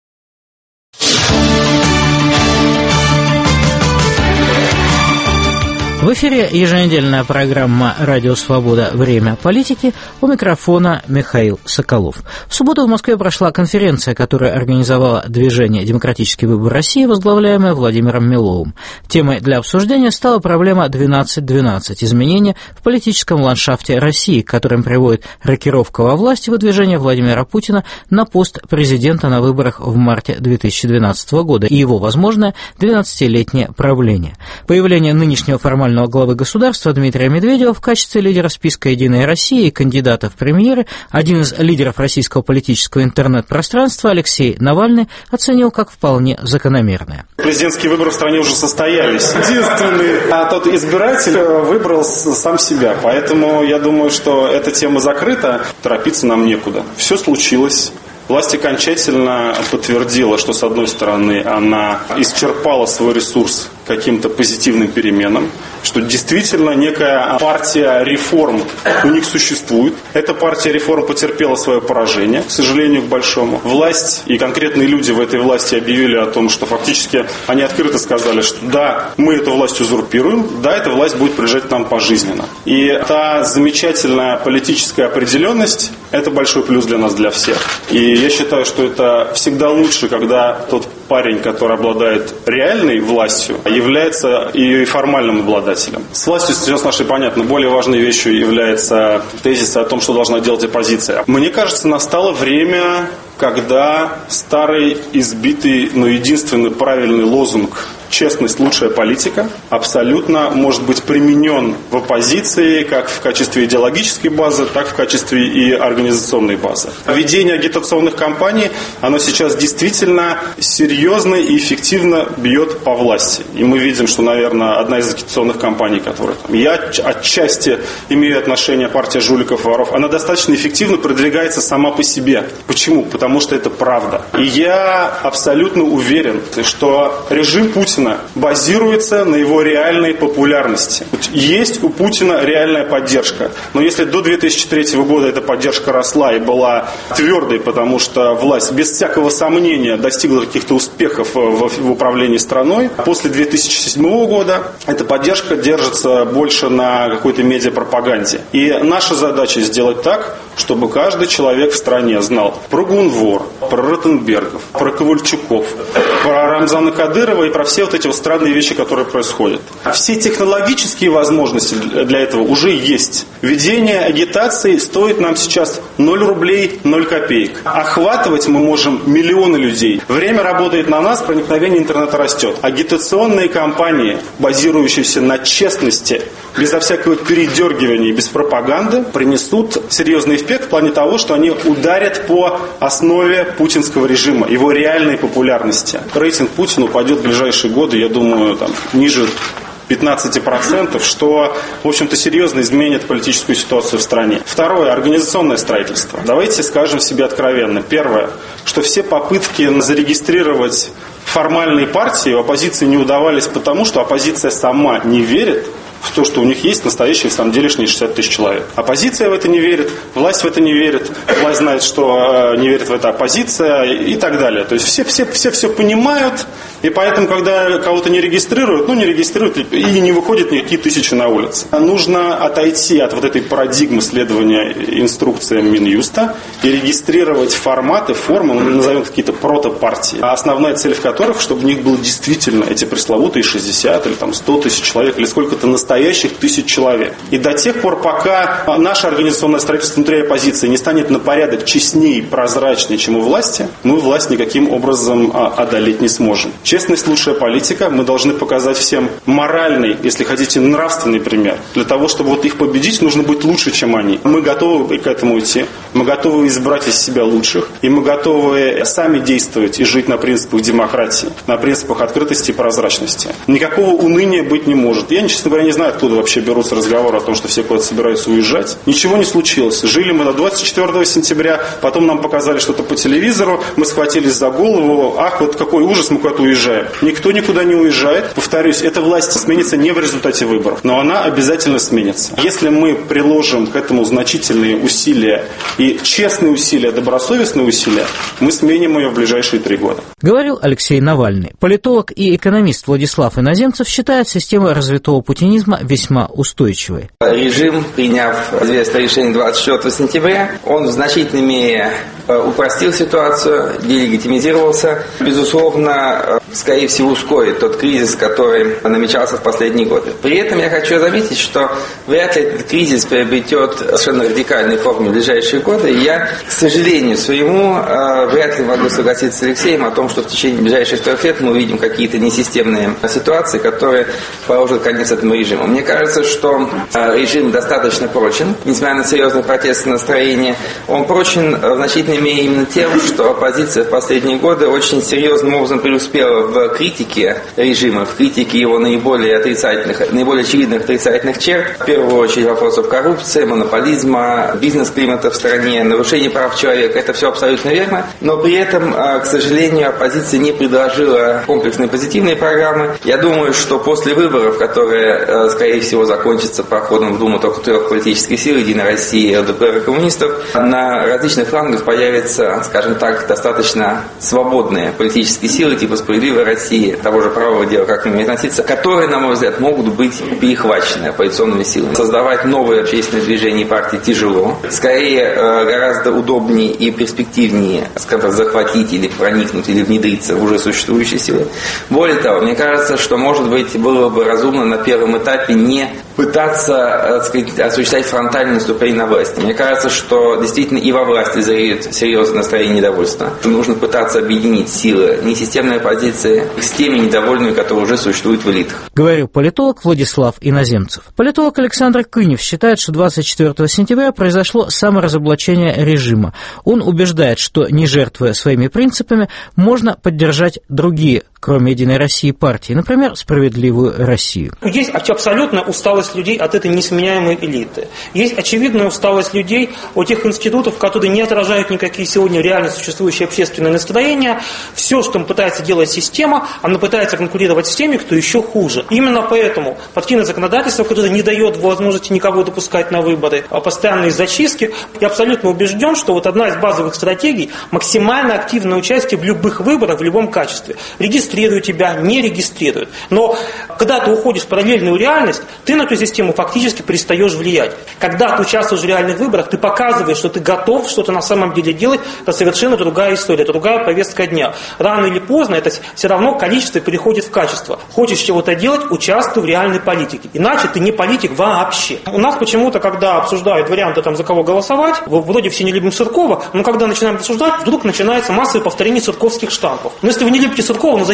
В эфире еженедельная программа «Радио Свобода. Время политики». У микрофона Михаил Соколов. В субботу в Москве прошла конференция, которую организовало движение «Демократический выбор России», возглавляемое Владимиром Миловым. Темой для обсуждения стала проблема двенадцать двенадцать – изменения в политическом ландшафте России, к которым приводит рокировка во власти выдвижения Владимира Путина на пост президента на выборах в марте две тысячи двенадцатого года и его возможное двенадцатилетнее правление. Появление нынешнего формального главы государства Дмитрия Медведева в качестве лидера списка «Единой России» и кандидата в премьеры один из лидеров российского политического интернет-пространства Алексей Навальный оценил как вполне закономерное. Президентские выборы в стране уже состоялись. Единственный а тот избиратель выбрал сам себя. Поэтому я думаю, что эта тема закрыта. Торопиться нам некуда. Все случилось. Власть окончательно подтвердила, что, с одной стороны, она исчерпала свой ресурс каким-то позитивным переменам, что действительно некая партия реформ у них существует. Эта партия реформ потерпела свое поражение, к сожалению, к большому. Власть и конкретные люди в этой власти объявили о том, что фактически они открыто сказали, что да, мы эту власть узурпируем, да, эта власть будет принадлежать нам пожизненно. И та замечательная политическая определенность – это большой плюс для нас, для всех. И я считаю, что это всегда лучше, когда тот парень, который обладает реальной властью, является и формальным обладателем. С властью сейчас нашей понятно. Более важной вещью является тезис о том, что должна делать оппозиция. Мне кажется, настало время, когда старый, избитый, но единственный правильный лозунг «честность – лучшая политика» абсолютно может быть применен в оппозиции как в качестве идеологической базы, так и в качестве и организационной базы. Ведение агитационных кампаний, оно сейчас действительно серьезно и эффективно бьет по власти. И мы видим, что, наверное, одна из агитационных кампаний, которая там, я отчасти имею отношение к партии жуликов и воров, она достаточно эффективно продвигается сама по себе. Почему? Потому что это правда. И я абсолютно уверен, что режим Путина базируется на его реальной популярности. Есть у Путина реальная поддержка. Но если до две тысячи третьего года эта поддержка росла и была твердой, потому что власть без всякого сомнения достигла каких-то успехов в, в управлении страной, после две тысячи седьмого года эта поддержка держится больше на какой-то медиапропаганде. И наша задача сделать так, чтобы каждый человек в стране знал про Гунвор, про Ротенбергов, про Ковальчуков, про Рамзана Кадырова и про все вот эти вот странные вещи, которые происходят. Все технологические возможности для этого уже есть. Ведение агитации стоит нам сейчас ноль рублей, ноль копеек. Охватывать мы можем миллионы людей. Время работает на нас, проникновение интернета растет. Агитационные кампании, базирующиеся на честности, безо всякого передергивания, без пропаганды, принесут серьезный эффект в плане того, что они ударят по основе путинского режима, его реальной популярности. Рейтинг Путина упадет в ближайшие годы, я думаю, там, ниже пятнадцать процентов, что, в общем-то, серьезно изменит политическую ситуацию в стране. Второе, организационное строительство. Давайте скажем себе откровенно. Первое, что все попытки зарегистрировать формальные партии у оппозиции не удавались потому, что оппозиция сама не верит в то, что у них есть настоящие, в самом делешние шестьдесят тысяч человек. Оппозиция в это не верит, власть в это не верит, власть знает, что не верит в это оппозиция и так далее. То есть все все, все, все понимают, и поэтому, когда кого-то не регистрируют, ну не регистрируют и не выходят никакие тысячи на улицы. Нужно отойти от вот этой парадигмы следования инструкциям Минюста и регистрировать форматы, формы, мы назовем какие-то протопартии, а основная цель в которых, чтобы в них было действительно эти пресловутые шестьдесят или там сто тысяч человек, или сколько-то настоящих настоящих тысяч человек. И до тех пор, пока наше организационное строительство внутри оппозиции не станет на порядок честнее и прозрачнее, чем у власти, мы власть никаким образом одолеть не сможем. Честность – лучшая политика. Мы должны показать всем моральный, если хотите, нравственный пример. Для того, чтобы вот их победить, нужно быть лучше, чем они. Мы готовы к этому идти. Мы готовы избрать из себя лучших. И мы готовы сами действовать и жить на принципах демократии, на принципах открытости и прозрачности. Никакого уныния быть не может. Я, честно говоря, не знаю, откуда вообще берутся разговоры о том, что все куда-то собираются уезжать. Ничего не случилось. Жили мы до двадцать четвёртого сентября, потом нам показали что-то по телевизору, мы схватились за голову, ах, вот какой ужас, мы куда-то уезжаем. Никто никуда не уезжает. Повторюсь, эта власть сменится не в результате выборов, но она обязательно сменится. Если мы приложим к этому значительные усилия и честные усилия, добросовестные усилия, мы сменим ее в ближайшие три года. Говорил Алексей Навальный. Политолог и экономист Владислав Иноземцев считает систему развитого путинизма весьма устойчивой. Режим, приняв известное решение двадцать четвёртого сентября, он в значительной мере упростил ситуацию, делегитимизировался. Безусловно, скорее всего, ускорит тот кризис, который намечался в последние годы. При этом я хочу заметить, что вряд ли этот кризис приобретет совершенно радикальные формы в ближайшие годы. И я, к сожалению своему, вряд ли могу согласиться с Алексеем о том, что в течение ближайших трех лет мы увидим какие-то несистемные ситуации, которые положат конец этому режиму. Мне кажется, что режим достаточно прочен, несмотря на серьезные протестные настроения. Он прочен в значительной мере именно тем, что оппозиция в последние годы очень серьезным образом преуспела в критике режима, в критике его наиболее отрицательных, наиболее очевидных отрицательных черт. В первую очередь вопросов коррупции, монополизма, бизнес-климата в стране, нарушения прав человека. Это все абсолютно верно. Но при этом, к сожалению, оппозиция не предложила комплексные позитивные программы. Я думаю, что после выборов, которые, скорее всего, закончатся проходом в Думу только трех политических сил, Единой России, ЛДПР и коммунистов, на различных флангах появятся, скажем так, достаточно свободные политические силы, типа «Справедливой России», того же «Правого дела», как к ним относиться, которые, на мой взгляд, могут быть перехвачены оппозиционными силами. Создавать новые общественные движения и партии тяжело. Скорее, гораздо удобнее и перспективнее, скажем так, захватить или проникнуть, или внедриться в уже существующие силы. Более того, мне кажется, что, может быть, было бы разумно на первом этапе не пытаться, так сказать, осуществлять фронтальное наступление на власть. Мне кажется, что действительно и во власти зреет серьезное настроение недовольства. Нужно пытаться объединить силы несистемной оппозиции с теми недовольными, которые уже существуют в элитах. Говорил политолог Владислав Иноземцев. Политолог Александр Кынев считает, что двадцать четвёртого сентября произошло саморазоблачение режима. Он убеждает, что, не жертвуя своими принципами, можно поддержать другие, кроме Единой России, партии, например, «Справедливую Россию». Есть абсолютная усталость людей от этой несменяемой элиты. Есть очевидная усталость людей от тех институтов, которые не отражают никакие сегодня реально существующие общественные настроения. Все, что пытается делать система, она пытается конкурировать с теми, кто еще хуже. Именно поэтому партийное законодательство, которое не дает возможности никого допускать на выборы, а постоянные зачистки, я абсолютно убежден, что вот одна из базовых стратегий – максимально активное участие в любых выборах, в любом качестве. Регистрируют тебя, не регистрируют. Но когда ты уходишь в параллельную реальность, ты на эту систему фактически перестаешь влиять. Когда ты участвуешь в реальных выборах, ты показываешь, что ты готов что-то на самом деле делать, это совершенно другая история, это другая повестка дня. Рано или поздно это все равно количество переходит в качество. Хочешь чего-то делать, участвуй в реальной политике. Иначе ты не политик вообще. У нас почему-то, когда обсуждают варианты, там, за кого голосовать, вроде все не любим Суркова, но когда начинаем обсуждать, вдруг начинается массовое повторение сурковских штампов. Но если вы не любите Суркова, ну зачем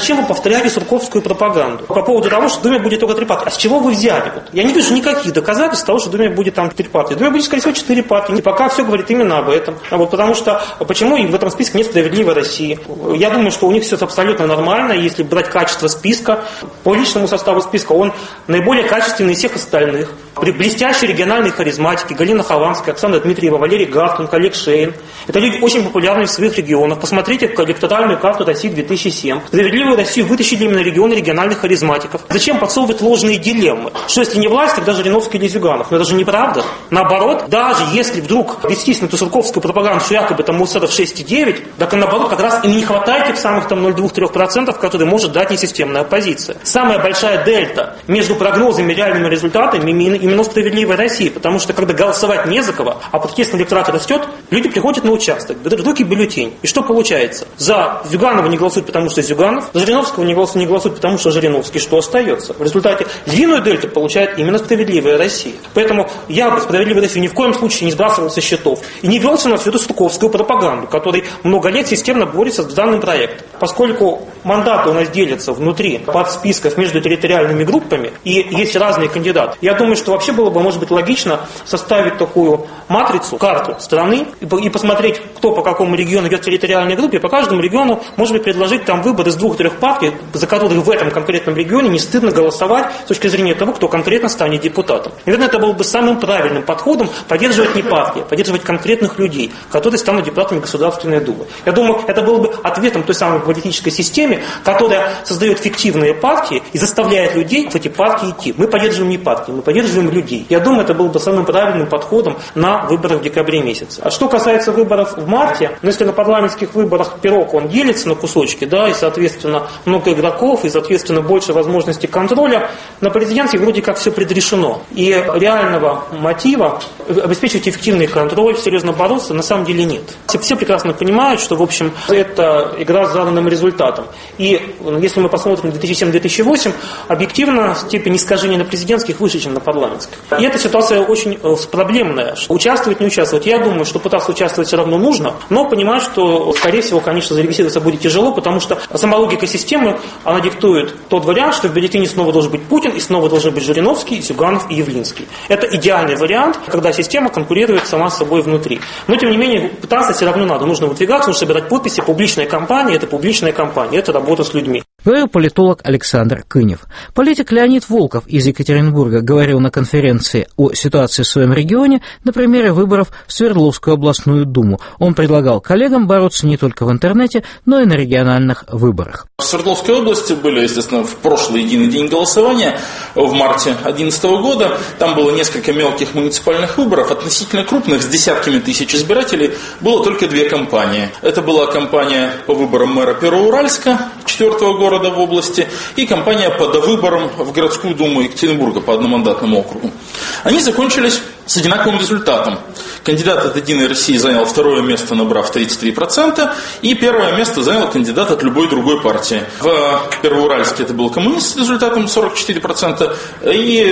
зачем вы повторяете сурковскую пропаганду по поводу того, что в Думе будет только три партии? А с чего вы взяли? Вот, я не вижу никаких доказательств того, что в Думе будет там три партии. В Думе будет, скорее всего, четыре партии. И пока все говорит именно об этом. Вот, потому что, почему и в этом списке нет «Справедливой России». Я думаю, что у них все абсолютно нормально, если брать качество списка. По личному составу списка он наиболее качественный из всех остальных. При блестящей региональной харизматике Галина Хованская, Оксана Дмитриева, Валерий Гафтун, Олег Шейн. Это люди очень популярные в своих регионах. Посмотрите электоральную карту России две тысячи семь. Справедливую Россию вытащили именно регионы региональных харизматиков. Зачем подсовывать ложные дилеммы? Что если не власть, тогда Жириновский или Зюганов? Но это же неправда. Наоборот, даже если вдруг вестись на ту сурковскую пропаганду, что якобы там Мусоров шесть и девять, так и наоборот, как раз им не хватает тех самых там ноль целых две десятых процента, которые может дать несистемная оппозиция. Самая большая дельта между прогнозами и реальными результатами именно «Справедливой России», потому что когда голосовать не за кого, а протестный электорат растет, люди приходят на участок, берут в руки бюллетень. И что получается? За Зюганова не голосуют, потому что Зюганов, за Жириновского не голосуют, не голосуют, потому что Жириновский. Что остается? В результате львиную дельту получает именно «Справедливая Россия». Поэтому я бы «Справедливую Россию» ни в коем случае не сбрасывал со счетов и не велся на всю эту сурковскую пропаганду, который много лет системно борется с данным проектом. Поскольку мандаты у нас делятся внутри подсписков между территориальными группами и есть разные кандидаты, я думаю, что вообще было бы, может быть, логично составить такую матрицу, карту страны и посмотреть, кто по какому региону идет в территориальной группе, и по каждому региону, может быть, предложить там выбор из двух-трех партий, за которые в этом конкретном регионе не стыдно голосовать с точки зрения того, кто конкретно станет депутатом. Наверное, это было бы самым правильным подходом поддерживать не партии, а поддерживать конкретных людей, которые станут депутатами Государственной Думы. Я думаю, это было бы ответом той самой политической системе, которая создает фиктивные партии и заставляет людей в эти партии идти. Мы поддерживаем не партии, мы поддерживаем людей. Я думаю, это было бы самым правильным подходом на выборах в декабре месяце. А что касается выборов в марте, ну, если на парламентских выборах пирог, он делится на кусочки, да, и, соответственно, много игроков, и, соответственно, больше возможностей контроля, на президентских вроде как все предрешено. И реального мотива обеспечивать эффективный контроль, серьезно бороться, на самом деле нет. Все, все прекрасно понимают, что, в общем, это игра с заданным результатом. И если мы посмотрим две тысячи семь - две тысячи восемь, объективно степень искажения на президентских выше, чем на парламентских. И эта ситуация очень проблемная. Участвовать, не участвовать. Я думаю, что пытаться участвовать все равно нужно, но понимаю, что, скорее всего, конечно, зарегистрироваться будет тяжело, потому что сама логика системы, она диктует тот вариант, что в бюллетене снова должен быть Путин, и снова должны быть Жириновский, Зюганов и Явлинский. Это идеальный вариант, когда система конкурирует сама с собой внутри. Но, тем не менее, пытаться все равно надо. Нужно выдвигаться, нужно собирать подписи. Публичная кампания – это публичная кампания, это работа с людьми. Говорил политолог Александр Кынев. Политик Леонид Волков из Екатеринбурга говорил на конференции о ситуации в своем регионе на примере выборов в Свердловскую областную думу. Он предлагал коллегам бороться не только в интернете, но и на региональных выборах. В Свердловской области были, естественно, в прошлый единый день голосования в марте две тысячи одиннадцатого года. Там было несколько мелких муниципальных выборов, относительно крупных, с десятками тысяч избирателей. Было только две кампании. Это была кампания по выборам мэра Первоуральска, четвертого города в области, и кампания по довыборам в городскую думу Екатеринбурга по одномандатному округу. Они закончились с одинаковым результатом. Кандидат от «Единой России» занял второе место, набрав тридцать три процента, и первое место занял кандидат от любой другой партии. В Первоуральске это был коммунист с результатом сорок четыре процента, и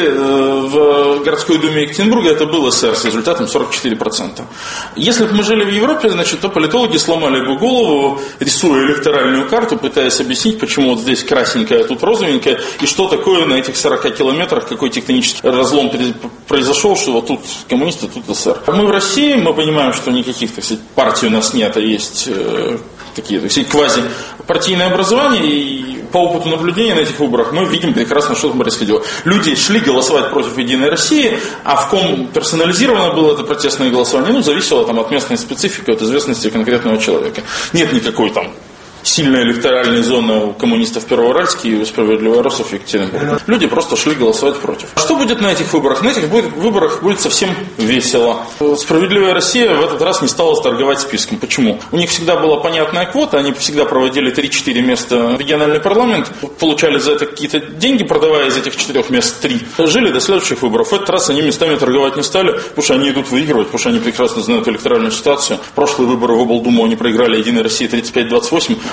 в городской думе Екатеринбурга это был эс эр с результатом сорок четыре процента. Если бы мы жили в Европе, значит, то политологи сломали бы голову, рисуя электоральную карту, пытаясь объяснить, почему вот здесь красненькое, а тут розовенькое, и что такое на этих сорока километрах, какой технический разлом произошел, что вот тут коммунисты, тут эс эр. Мы в России, мы понимаем, что никаких, так сказать, партий у нас нет, а есть э, такие, так сказать, квазипартийные образования, и по опыту наблюдения на этих выборах мы видим прекрасно, что там происходило. Люди шли голосовать против «Единой России», а в ком персонализировано было это протестное голосование, ну, зависело там от местной специфики, от известности конкретного человека. Нет никакой там сильная электоральная зона у коммунистов в Первоуральске и у справедливоросов в Екатеринбурге. Люди просто шли голосовать против. Что будет на этих выборах? На этих будет, выборах будет совсем весело. Справедливая Россия в этот раз не стала торговать списком. Почему? У них всегда была понятная квота, они всегда проводили три-четыре места в региональный парламент, получали за это какие-то деньги, продавая из этих четырех мест три. Жили до следующих выборов. В этот раз они местами торговать не стали, потому что они идут выигрывать, потому что они прекрасно знают электоральную ситуацию. Прошлые выборы в облдуму они проиграли «Единой России» тридцать пять двадцать восемь.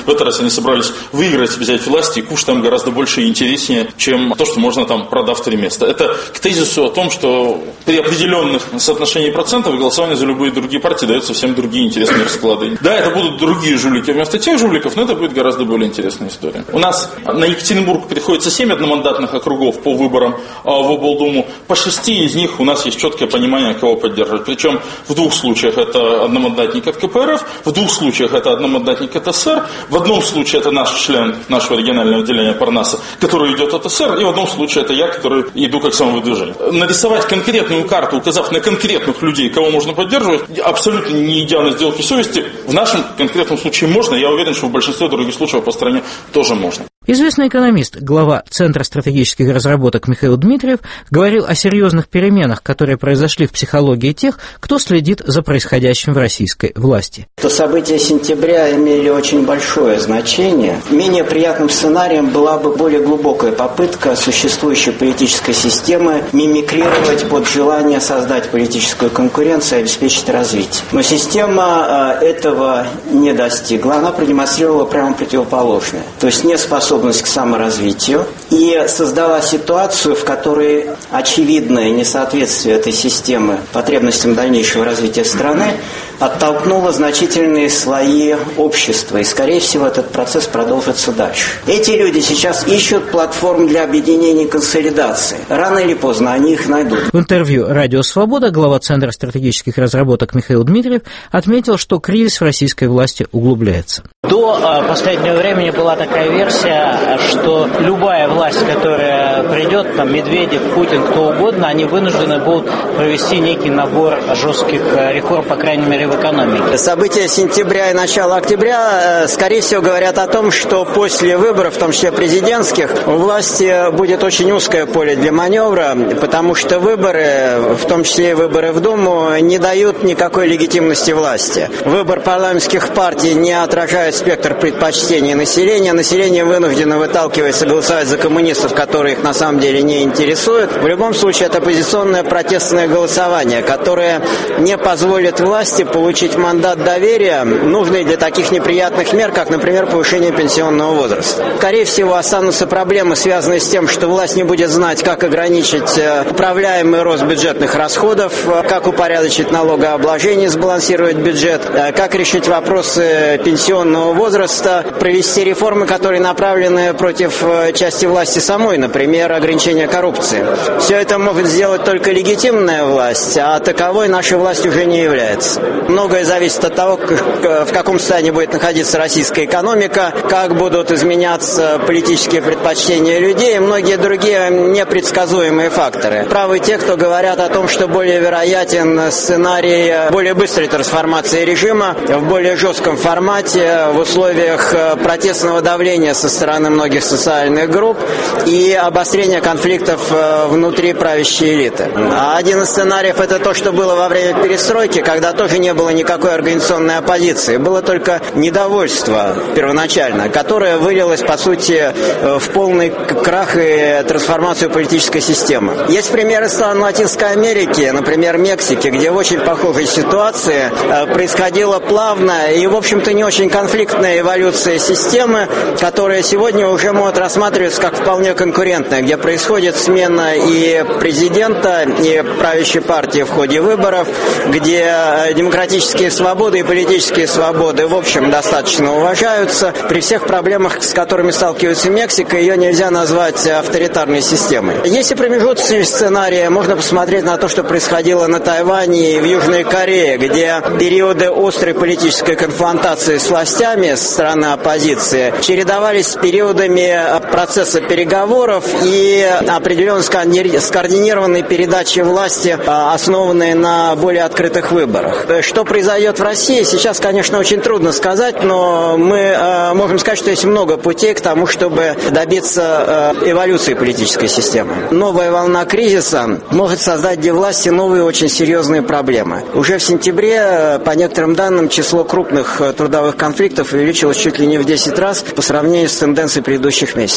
в этот раз они собрались выиграть, взять власть, и куш там гораздо больше и интереснее, чем то, что можно там, продав три места. Это к тезису о том, что при определенных соотношениях процентов голосование за любые другие партии дает совсем другие интересные расклады. Да, это будут другие жулики вместо тех жуликов, но это будет гораздо более интересная история. У нас на Екатеринбург приходится семь одномандатных округов по выборам в облдуму. По шести из них у нас есть четкое понимание, кого поддерживать. Причем в двух случаях это одномандатник от ка пэ эр эф, в двух случаях это одномандатник от эс эр, в одном случае это наш член нашего регионального отделения Парнаса, который идет от эс эр, и в одном случае это я, который иду как самовыдвижение. Нарисовать конкретную карту, указав на конкретных людей, кого можно поддерживать, абсолютно не идя на сделки совести, в нашем конкретном случае можно. Я уверен, что в большинстве других случаев по стране тоже можно. Известный экономист, глава Центра стратегических разработок Михаил Дмитриев говорил о серьезных переменах, которые произошли в психологии тех, кто следит за происходящим в российской власти. То события сентября имели очень большое значение. Менее приятным сценарием была бы более глубокая попытка существующей политической системы мимикрировать под желание создать политическую конкуренцию и обеспечить развитие. Но система этого не достигла, она продемонстрировала прямо противоположное. То есть не способна к саморазвитию и создала ситуацию, в которой очевидное несоответствие этой системы потребностям дальнейшего развития страны оттолкнуло значительные слои общества, и, скорее всего, этот процесс продолжится дальше. Эти люди сейчас ищут платформ для объединения и консолидации. Рано или поздно они их найдут. В интервью «Радио Свобода» глава Центра стратегических разработок Михаил Дмитриев отметил, что кризис в российской власти углубляется. До последнего времени была такая версия, что любая власть, которая придет, там Медведев, Путин, кто угодно, они вынуждены будут провести некий набор жестких реформ, по крайней мере, в экономике. События сентября и начала октября, скорее всего, говорят о том, что после выборов, в том числе президентских, у власти будет очень узкое поле для маневра, потому что выборы, в том числе и выборы в Думу, не дают никакой легитимности власти. Выбор парламентских партий не отражает спектр предпочтений населения. Население вынуждено выталкивается голосовать за коммунистов, которые их на самом деле не интересуют. В любом случае, это оппозиционное протестное голосование, которое не позволит власти получить мандат доверия, нужный для таких неприятных мер, как, например, повышение пенсионного возраста. Скорее всего, останутся проблемы, связанные с тем, что власть не будет знать, как ограничить управляемый рост бюджетных расходов, как упорядочить налогообложение, сбалансировать бюджет, как решить вопросы пенсионного возраста, провести реформы, которые направлены против части власти самой, например, ограничение коррупции. Все это может сделать только легитимная власть, а таковой наша власть уже не является. Многое зависит от того, в каком состоянии будет находиться российская экономика, как будут изменяться политические предпочтения людей и многие другие непредсказуемые факторы. Правы те, кто говорят о том, что более вероятен сценарий более быстрой трансформации режима в более жестком формате в условиях протестного давления со стороны многих социальных групп и обострения конфликтов внутри правящей элиты. А один из сценариев — это то, что было во время перестройки, когда тоже не было никакой организационной оппозиции. Было только недовольство первоначально, которое вылилось, по сути, в полный крах и трансформацию политической системы. Есть примеры стран Латинской Америки, например, Мексики, где в очень похожей ситуации происходила плавная и, в общем-то, не очень конфликтная эволюция системы, которая сегодня уже может рассматриваться как вполне конкурентная, где происходит смена и президента, и правящей партии в ходе выборов, где демократические свободы и политические свободы, в общем, достаточно уважаются. При всех проблемах, с которыми сталкивается Мексика, ее нельзя назвать авторитарной системой. Если промежуточные сценарии, можно посмотреть на то, что происходило на Тайване и в Южной Корее, где периоды острой политической конфронтации с властями со стороны оппозиции чередовались с периодами процесса переговоров и определенно скоординированной передачи власти, основанной на более открытых выборах. Что произойдет в России, сейчас, конечно, очень трудно сказать, но мы можем сказать, что есть много путей к тому, чтобы добиться эволюции политической системы. Новая волна кризиса может создать для власти новые очень серьезные проблемы. Уже в сентябре, по некоторым данным, число крупных трудовых конфликтов увеличилось чуть ли не в десять раз по сравнению с тенденцией предыдущих месяцев.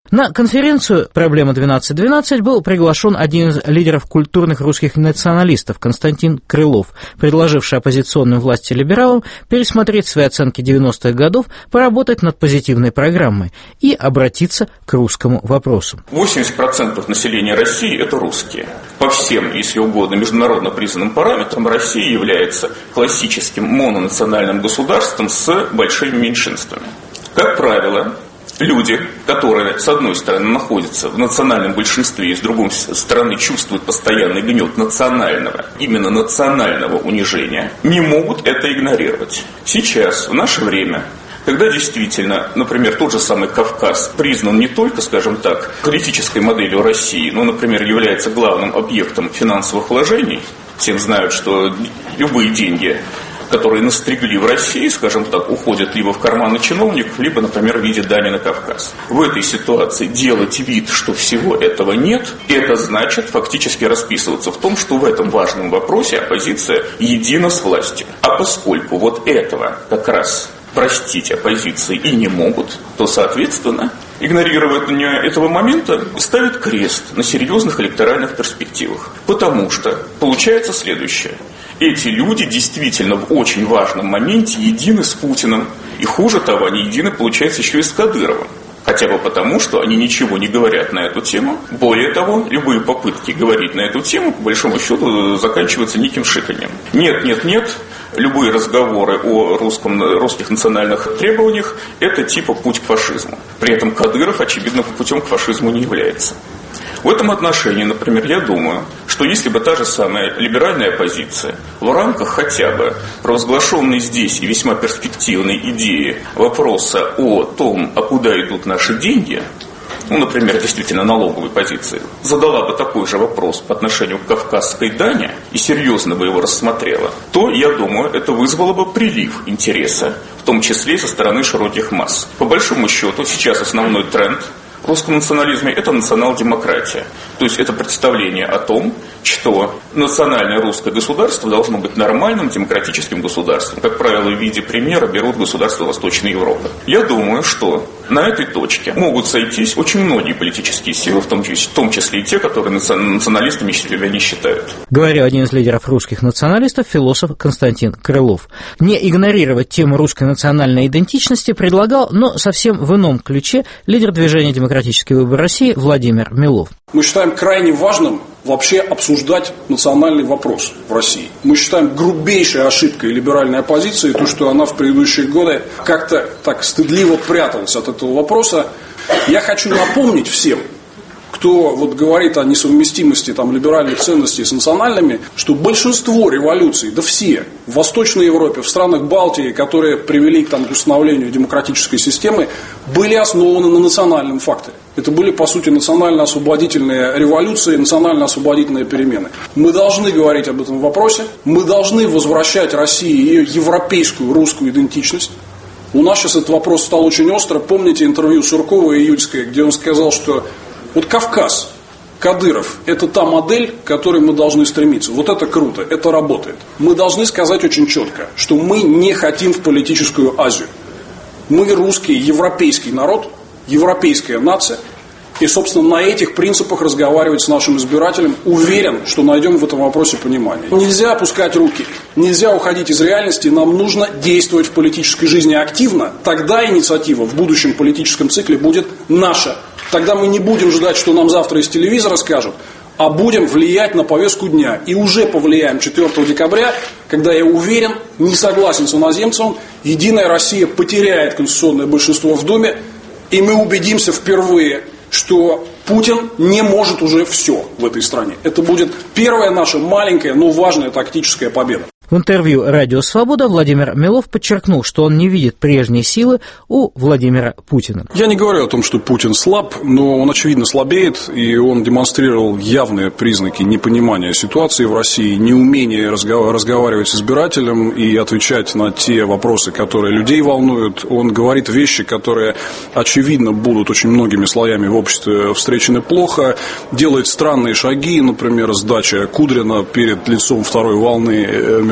На конференцию «Проблема двенадцать двенадцать» был приглашен один из лидеров культурных русских националистов Константин Крылов, предложивший оппозиционным власти либералам пересмотреть свои оценки девяностых годов, поработать над позитивной программой и обратиться к русскому вопросу. восемьдесят процентов населения России – это русские. По всем, если угодно, международно признанным параметрам Россия является классическим мононациональным государством с большими меньшинствами. Как правило, люди, которые, с одной стороны, находятся в национальном большинстве и, с другой стороны, чувствуют постоянный гнет национального, именно национального унижения, не могут это игнорировать. Сейчас, в наше время, когда действительно, например, тот же самый Кавказ признан не только, скажем так, политической моделью России, но, например, является главным объектом финансовых вложений, всем знают, что любые деньги, которые настригли в России, скажем так, уходят либо в карманы чиновников, либо, например, в виде дани на Кавказ. В этой ситуации делать вид, что всего этого нет, это значит фактически расписываться в том, что в этом важном вопросе оппозиция едина с властью. А поскольку вот этого как раз простить оппозиции и не могут, то, соответственно, игнорирование этого момента ставит крест на серьезных электоральных перспективах. Потому что получается следующее. Эти люди действительно в очень важном моменте едины с Путиным. И хуже того, они едины, получается, еще и с Кадыровым. Хотя бы потому, что они ничего не говорят на эту тему. Более того, любые попытки говорить на эту тему, по большому счету, заканчиваются неким шиканьем. Нет, нет, нет. Любые разговоры о русском, русских национальных требованиях – это типа путь к фашизму. При этом Кадыров, очевидно, путем к фашизму не является. В этом отношении, например, я думаю, что если бы та же самая либеральная оппозиция в рамках хотя бы провозглашенной здесь и весьма перспективной идеи вопроса о том, а куда идут наши деньги, ну, например, действительно налоговой позиции, задала бы такой же вопрос по отношению к кавказской дани и серьезно бы его рассмотрела, то, я думаю, это вызвало бы прилив интереса, в том числе и со стороны широких масс. По большому счету, сейчас основной тренд в русском национализме – это национал-демократия. То есть это представление о том, что национальное русское государство должно быть нормальным демократическим государством. Как правило, в виде примера берут государства Восточной Европы. Я думаю, что на этой точке могут сойтись очень многие политические силы, в том числе, в том числе и те, которые националистами себя не считают. Говорил один из лидеров русских националистов, философ Константин Крылов. Не игнорировать тему русской национальной идентичности предлагал, но совсем в ином ключе, лидер движения «Демократический выбор России» Владимир Милов. Мы считаем крайне важным вообще обсуждать национальный вопрос в России. Мы считаем грубейшей ошибкой либеральной оппозиции то, что она в предыдущие годы как-то так стыдливо пряталась от этого вопроса. Я хочу напомнить всем, кто вот говорит о несовместимости там, либеральных ценностей с национальными, что большинство революций, да все, в Восточной Европе, в странах Балтии, которые привели там, к установлению демократической системы, были основаны на национальном факторе. Это были, по сути, национально-освободительные революции, национально-освободительные перемены. Мы должны говорить об этом вопросе, мы должны возвращать России ее европейскую русскую идентичность. У нас сейчас этот вопрос стал очень остро. Помните интервью Суркова и Июльской, где он сказал, что вот Кавказ, Кадыров – это та модель, к которой мы должны стремиться. Вот это круто, это работает. Мы должны сказать очень четко, что мы не хотим в политическую Азию. Мы русский, европейский народ, европейская нация. И, собственно, на этих принципах разговаривать с нашим избирателем. Уверен, что найдем в этом вопросе понимание. Нельзя опускать руки, нельзя уходить из реальности. Нам нужно действовать в политической жизни активно. Тогда инициатива в будущем политическом цикле будет наша. Тогда мы не будем ждать, что нам завтра из телевизора скажут, а будем влиять на повестку дня. И уже повлияем четвёртого декабря, когда, я уверен, не согласен с иноземцем, Единая Россия потеряет конституционное большинство в Думе, и мы убедимся впервые, что Путин не может уже все в этой стране. Это будет первая наша маленькая, но важная тактическая победа. В интервью «Радио Свобода» Владимир Милов подчеркнул, что он не видит прежней силы у Владимира Путина. Я не говорю о том, что Путин слаб, но он, очевидно, слабеет, и он демонстрировал явные признаки непонимания ситуации в России, неумения разгов- разговаривать с избирателем и отвечать на те вопросы, которые людей волнуют. Он говорит вещи, которые, очевидно, будут очень многими слоями в обществе встречены плохо, делает странные шаги, например, сдача Кудрина перед лицом второй волны мировой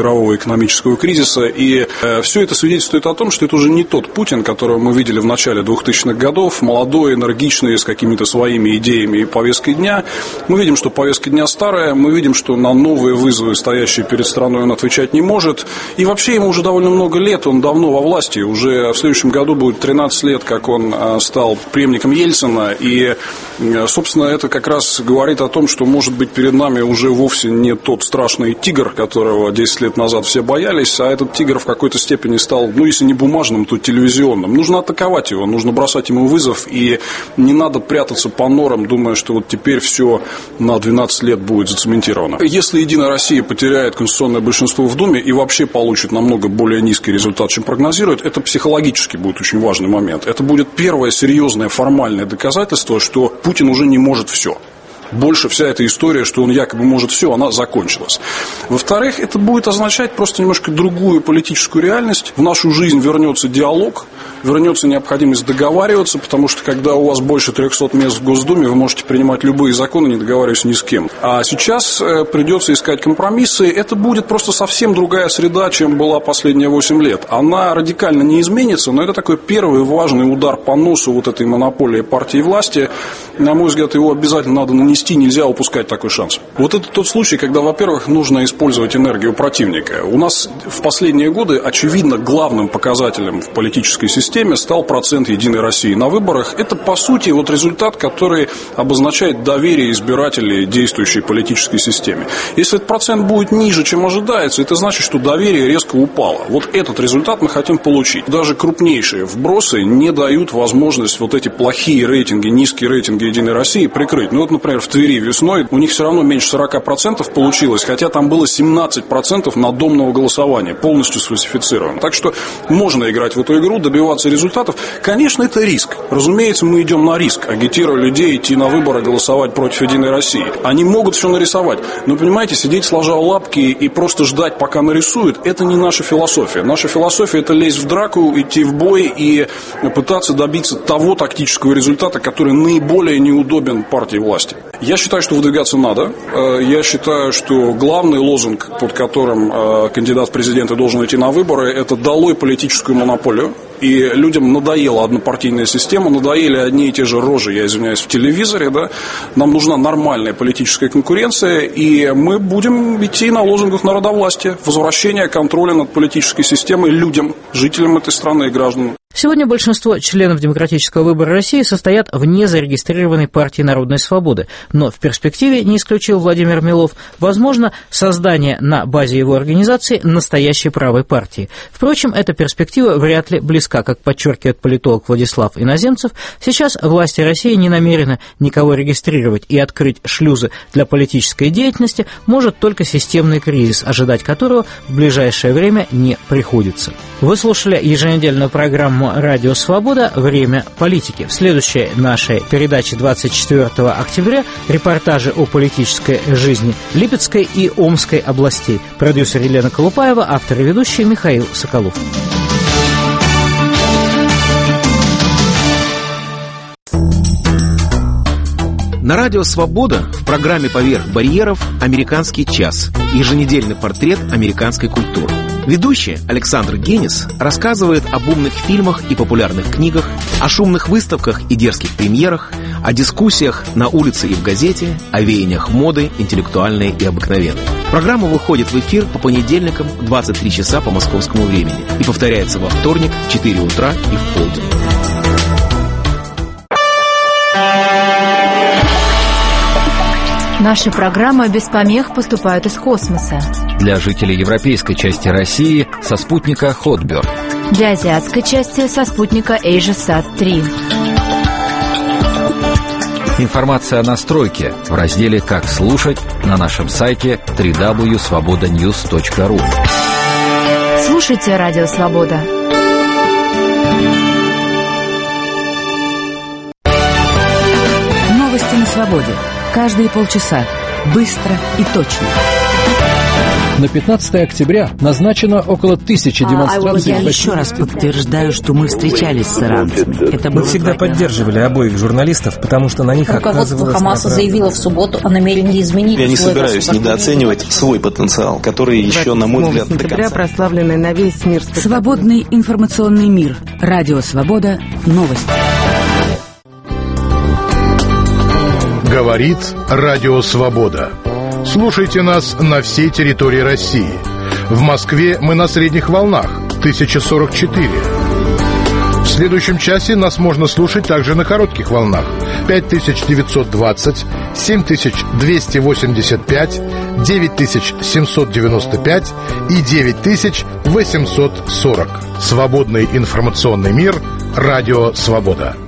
мирового экономического кризиса. И э, все это свидетельствует о том, что это уже не тот Путин, которого мы видели в начале двухтысячных годов, молодой, энергичный, с какими-то своими идеями и повесткой дня. Мы видим, что повестка дня старая, мы видим, что на новые вызовы, стоящие перед страной, он отвечать не может. И вообще ему уже довольно много лет, он давно во власти. Уже в следующем году будет тринадцать лет, как он стал преемником Ельцина. И, собственно, это как раз говорит о том, что, может быть, перед нами уже вовсе не тот страшный тигр, которого десять лет назад все боялись, а этот тигр в какой-то степени стал, ну, если не бумажным, то телевизионным. Нужно атаковать его, нужно бросать ему вызов, и не надо прятаться по норам, думая, что вот теперь все на двенадцать лет будет зацементировано. Если Единая Россия потеряет конституционное большинство в Думе и вообще получит намного более низкий результат, чем прогнозируют, это психологически будет очень важный момент. Это будет первое серьезное формальное доказательство, что Путин уже не может все. Больше вся эта история, что он якобы может все, она закончилась. Во-вторых, это будет означать просто немножко другую политическую реальность. В нашу жизнь вернется диалог, вернется необходимость договариваться, потому что когда у вас больше трехсот мест в Госдуме, вы можете принимать любые законы, не договариваясь ни с кем. А сейчас придется искать компромиссы. Это будет просто совсем другая среда, чем была последние восемь лет. Она радикально не изменится, но это такой первый важный удар по носу вот этой монополии партии власти. На мой взгляд, его обязательно надо нанести. Нельзя упускать такой шанс. Вот это тот случай, когда, во-первых, нужно использовать энергию противника. У нас в последние годы, очевидно, главным показателем в политической системе стал процент Единой России на выборах. Это, по сути, вот результат, который обозначает доверие избирателей действующей политической системе. Если этот процент будет ниже, чем ожидается, это значит, что доверие резко упало. Вот этот результат мы хотим получить. Даже крупнейшие вбросы не дают возможность вот эти плохие рейтинги, низкие рейтинги Единой России прикрыть. Ну вот, например, в Твери весной у них все равно меньше сорок процентов получилось, хотя там было семнадцать процентов надомного голосования, полностью сфальсифицировано. Так что можно играть в эту игру, добиваться результатов. Конечно, это риск. Разумеется, мы идем на риск, агитируя людей идти на выборы, голосовать против Единой России. Они могут все нарисовать. Но, понимаете, сидеть сложа лапки и просто ждать, пока нарисуют, это не наша философия. Наша философия – это лезть в драку, идти в бой и пытаться добиться того тактического результата, который наиболее неудобен партии власти. Я считаю, что выдвигаться надо. Я считаю, что главный лозунг, под которым кандидат в президенты должен идти на выборы, это «долой политическую монополию». И людям надоела однопартийная система, надоели одни и те же рожи, я извиняюсь, в телевизоре, да. Нам нужна нормальная политическая конкуренция, и мы будем идти на лозунгах народовластия, возвращения контроля над политической системой людям, жителям этой страны и гражданам. Сегодня большинство членов Демократического выбора России состоят в незарегистрированной партии Народной свободы, но в перспективе, не исключил Владимир Милов, возможно создание на базе его организации настоящей правой партии. Впрочем, эта перспектива вряд ли близка, как подчеркивает политолог Владислав Иноземцев. Сейчас власти России не намерены никого регистрировать, и открыть шлюзы для политической деятельности может только системный кризис, ожидать которого в ближайшее время не приходится. Вы слушали еженедельную программу «Радио Свобода. Время политики». В следующей нашей передаче двадцать четвёртого октября репортажи о политической жизни Липецкой и Омской областей. Продюсер Елена Колупаева, автор и ведущий Михаил Соколов. На радио «Свобода» в программе «Поверх барьеров» «Американский час» – еженедельный портрет американской культуры. Ведущий Александр Генис рассказывает об умных фильмах и популярных книгах, о шумных выставках и дерзких премьерах, о дискуссиях на улице и в газете, о веяниях моды, интеллектуальной и обыкновенной. Программа выходит в эфир по понедельникам в двадцать три часа по московскому времени и повторяется во вторник в четыре утра и в полдень. Наши программы без помех поступают из космоса. Для жителей европейской части России со спутника Хотберг. Для азиатской части со спутника AsiaSat три. Информация о настройке в разделе «Как слушать» на нашем сайте дабл ю дабл ю дабл ю точка свобода ньюс точка ру. Слушайте Радио Свобода. Новости на свободе. Каждые полчаса. Быстро и точно. На пятнадцатое октября назначено около тысячи демонстраций. Я еще раз подтверждаю, что мы встречались с иранцами. Это мы всегда поддерживали обоих журналистов, потому что на них оказывалось... Руководство Хамаса заявило в субботу о намерении изменить... Я не собираюсь недооценивать свой потенциал, который еще, на мой взгляд, до конца. Прославленный на весь мир. Свободный информационный мир. Радио Свобода. Новости. Говорит Радио Свобода. Слушайте нас на всей территории России. В Москве мы на средних волнах тысяча сорок четыре. В следующем часе нас можно слушать также на коротких волнах пять тысяч девятьсот двадцать, семь тысяч двести восемьдесят пять, девять тысяч семьсот девяносто пять и девять тысяч восемьсот сорок. Свободный информационный мир. Радио Свобода.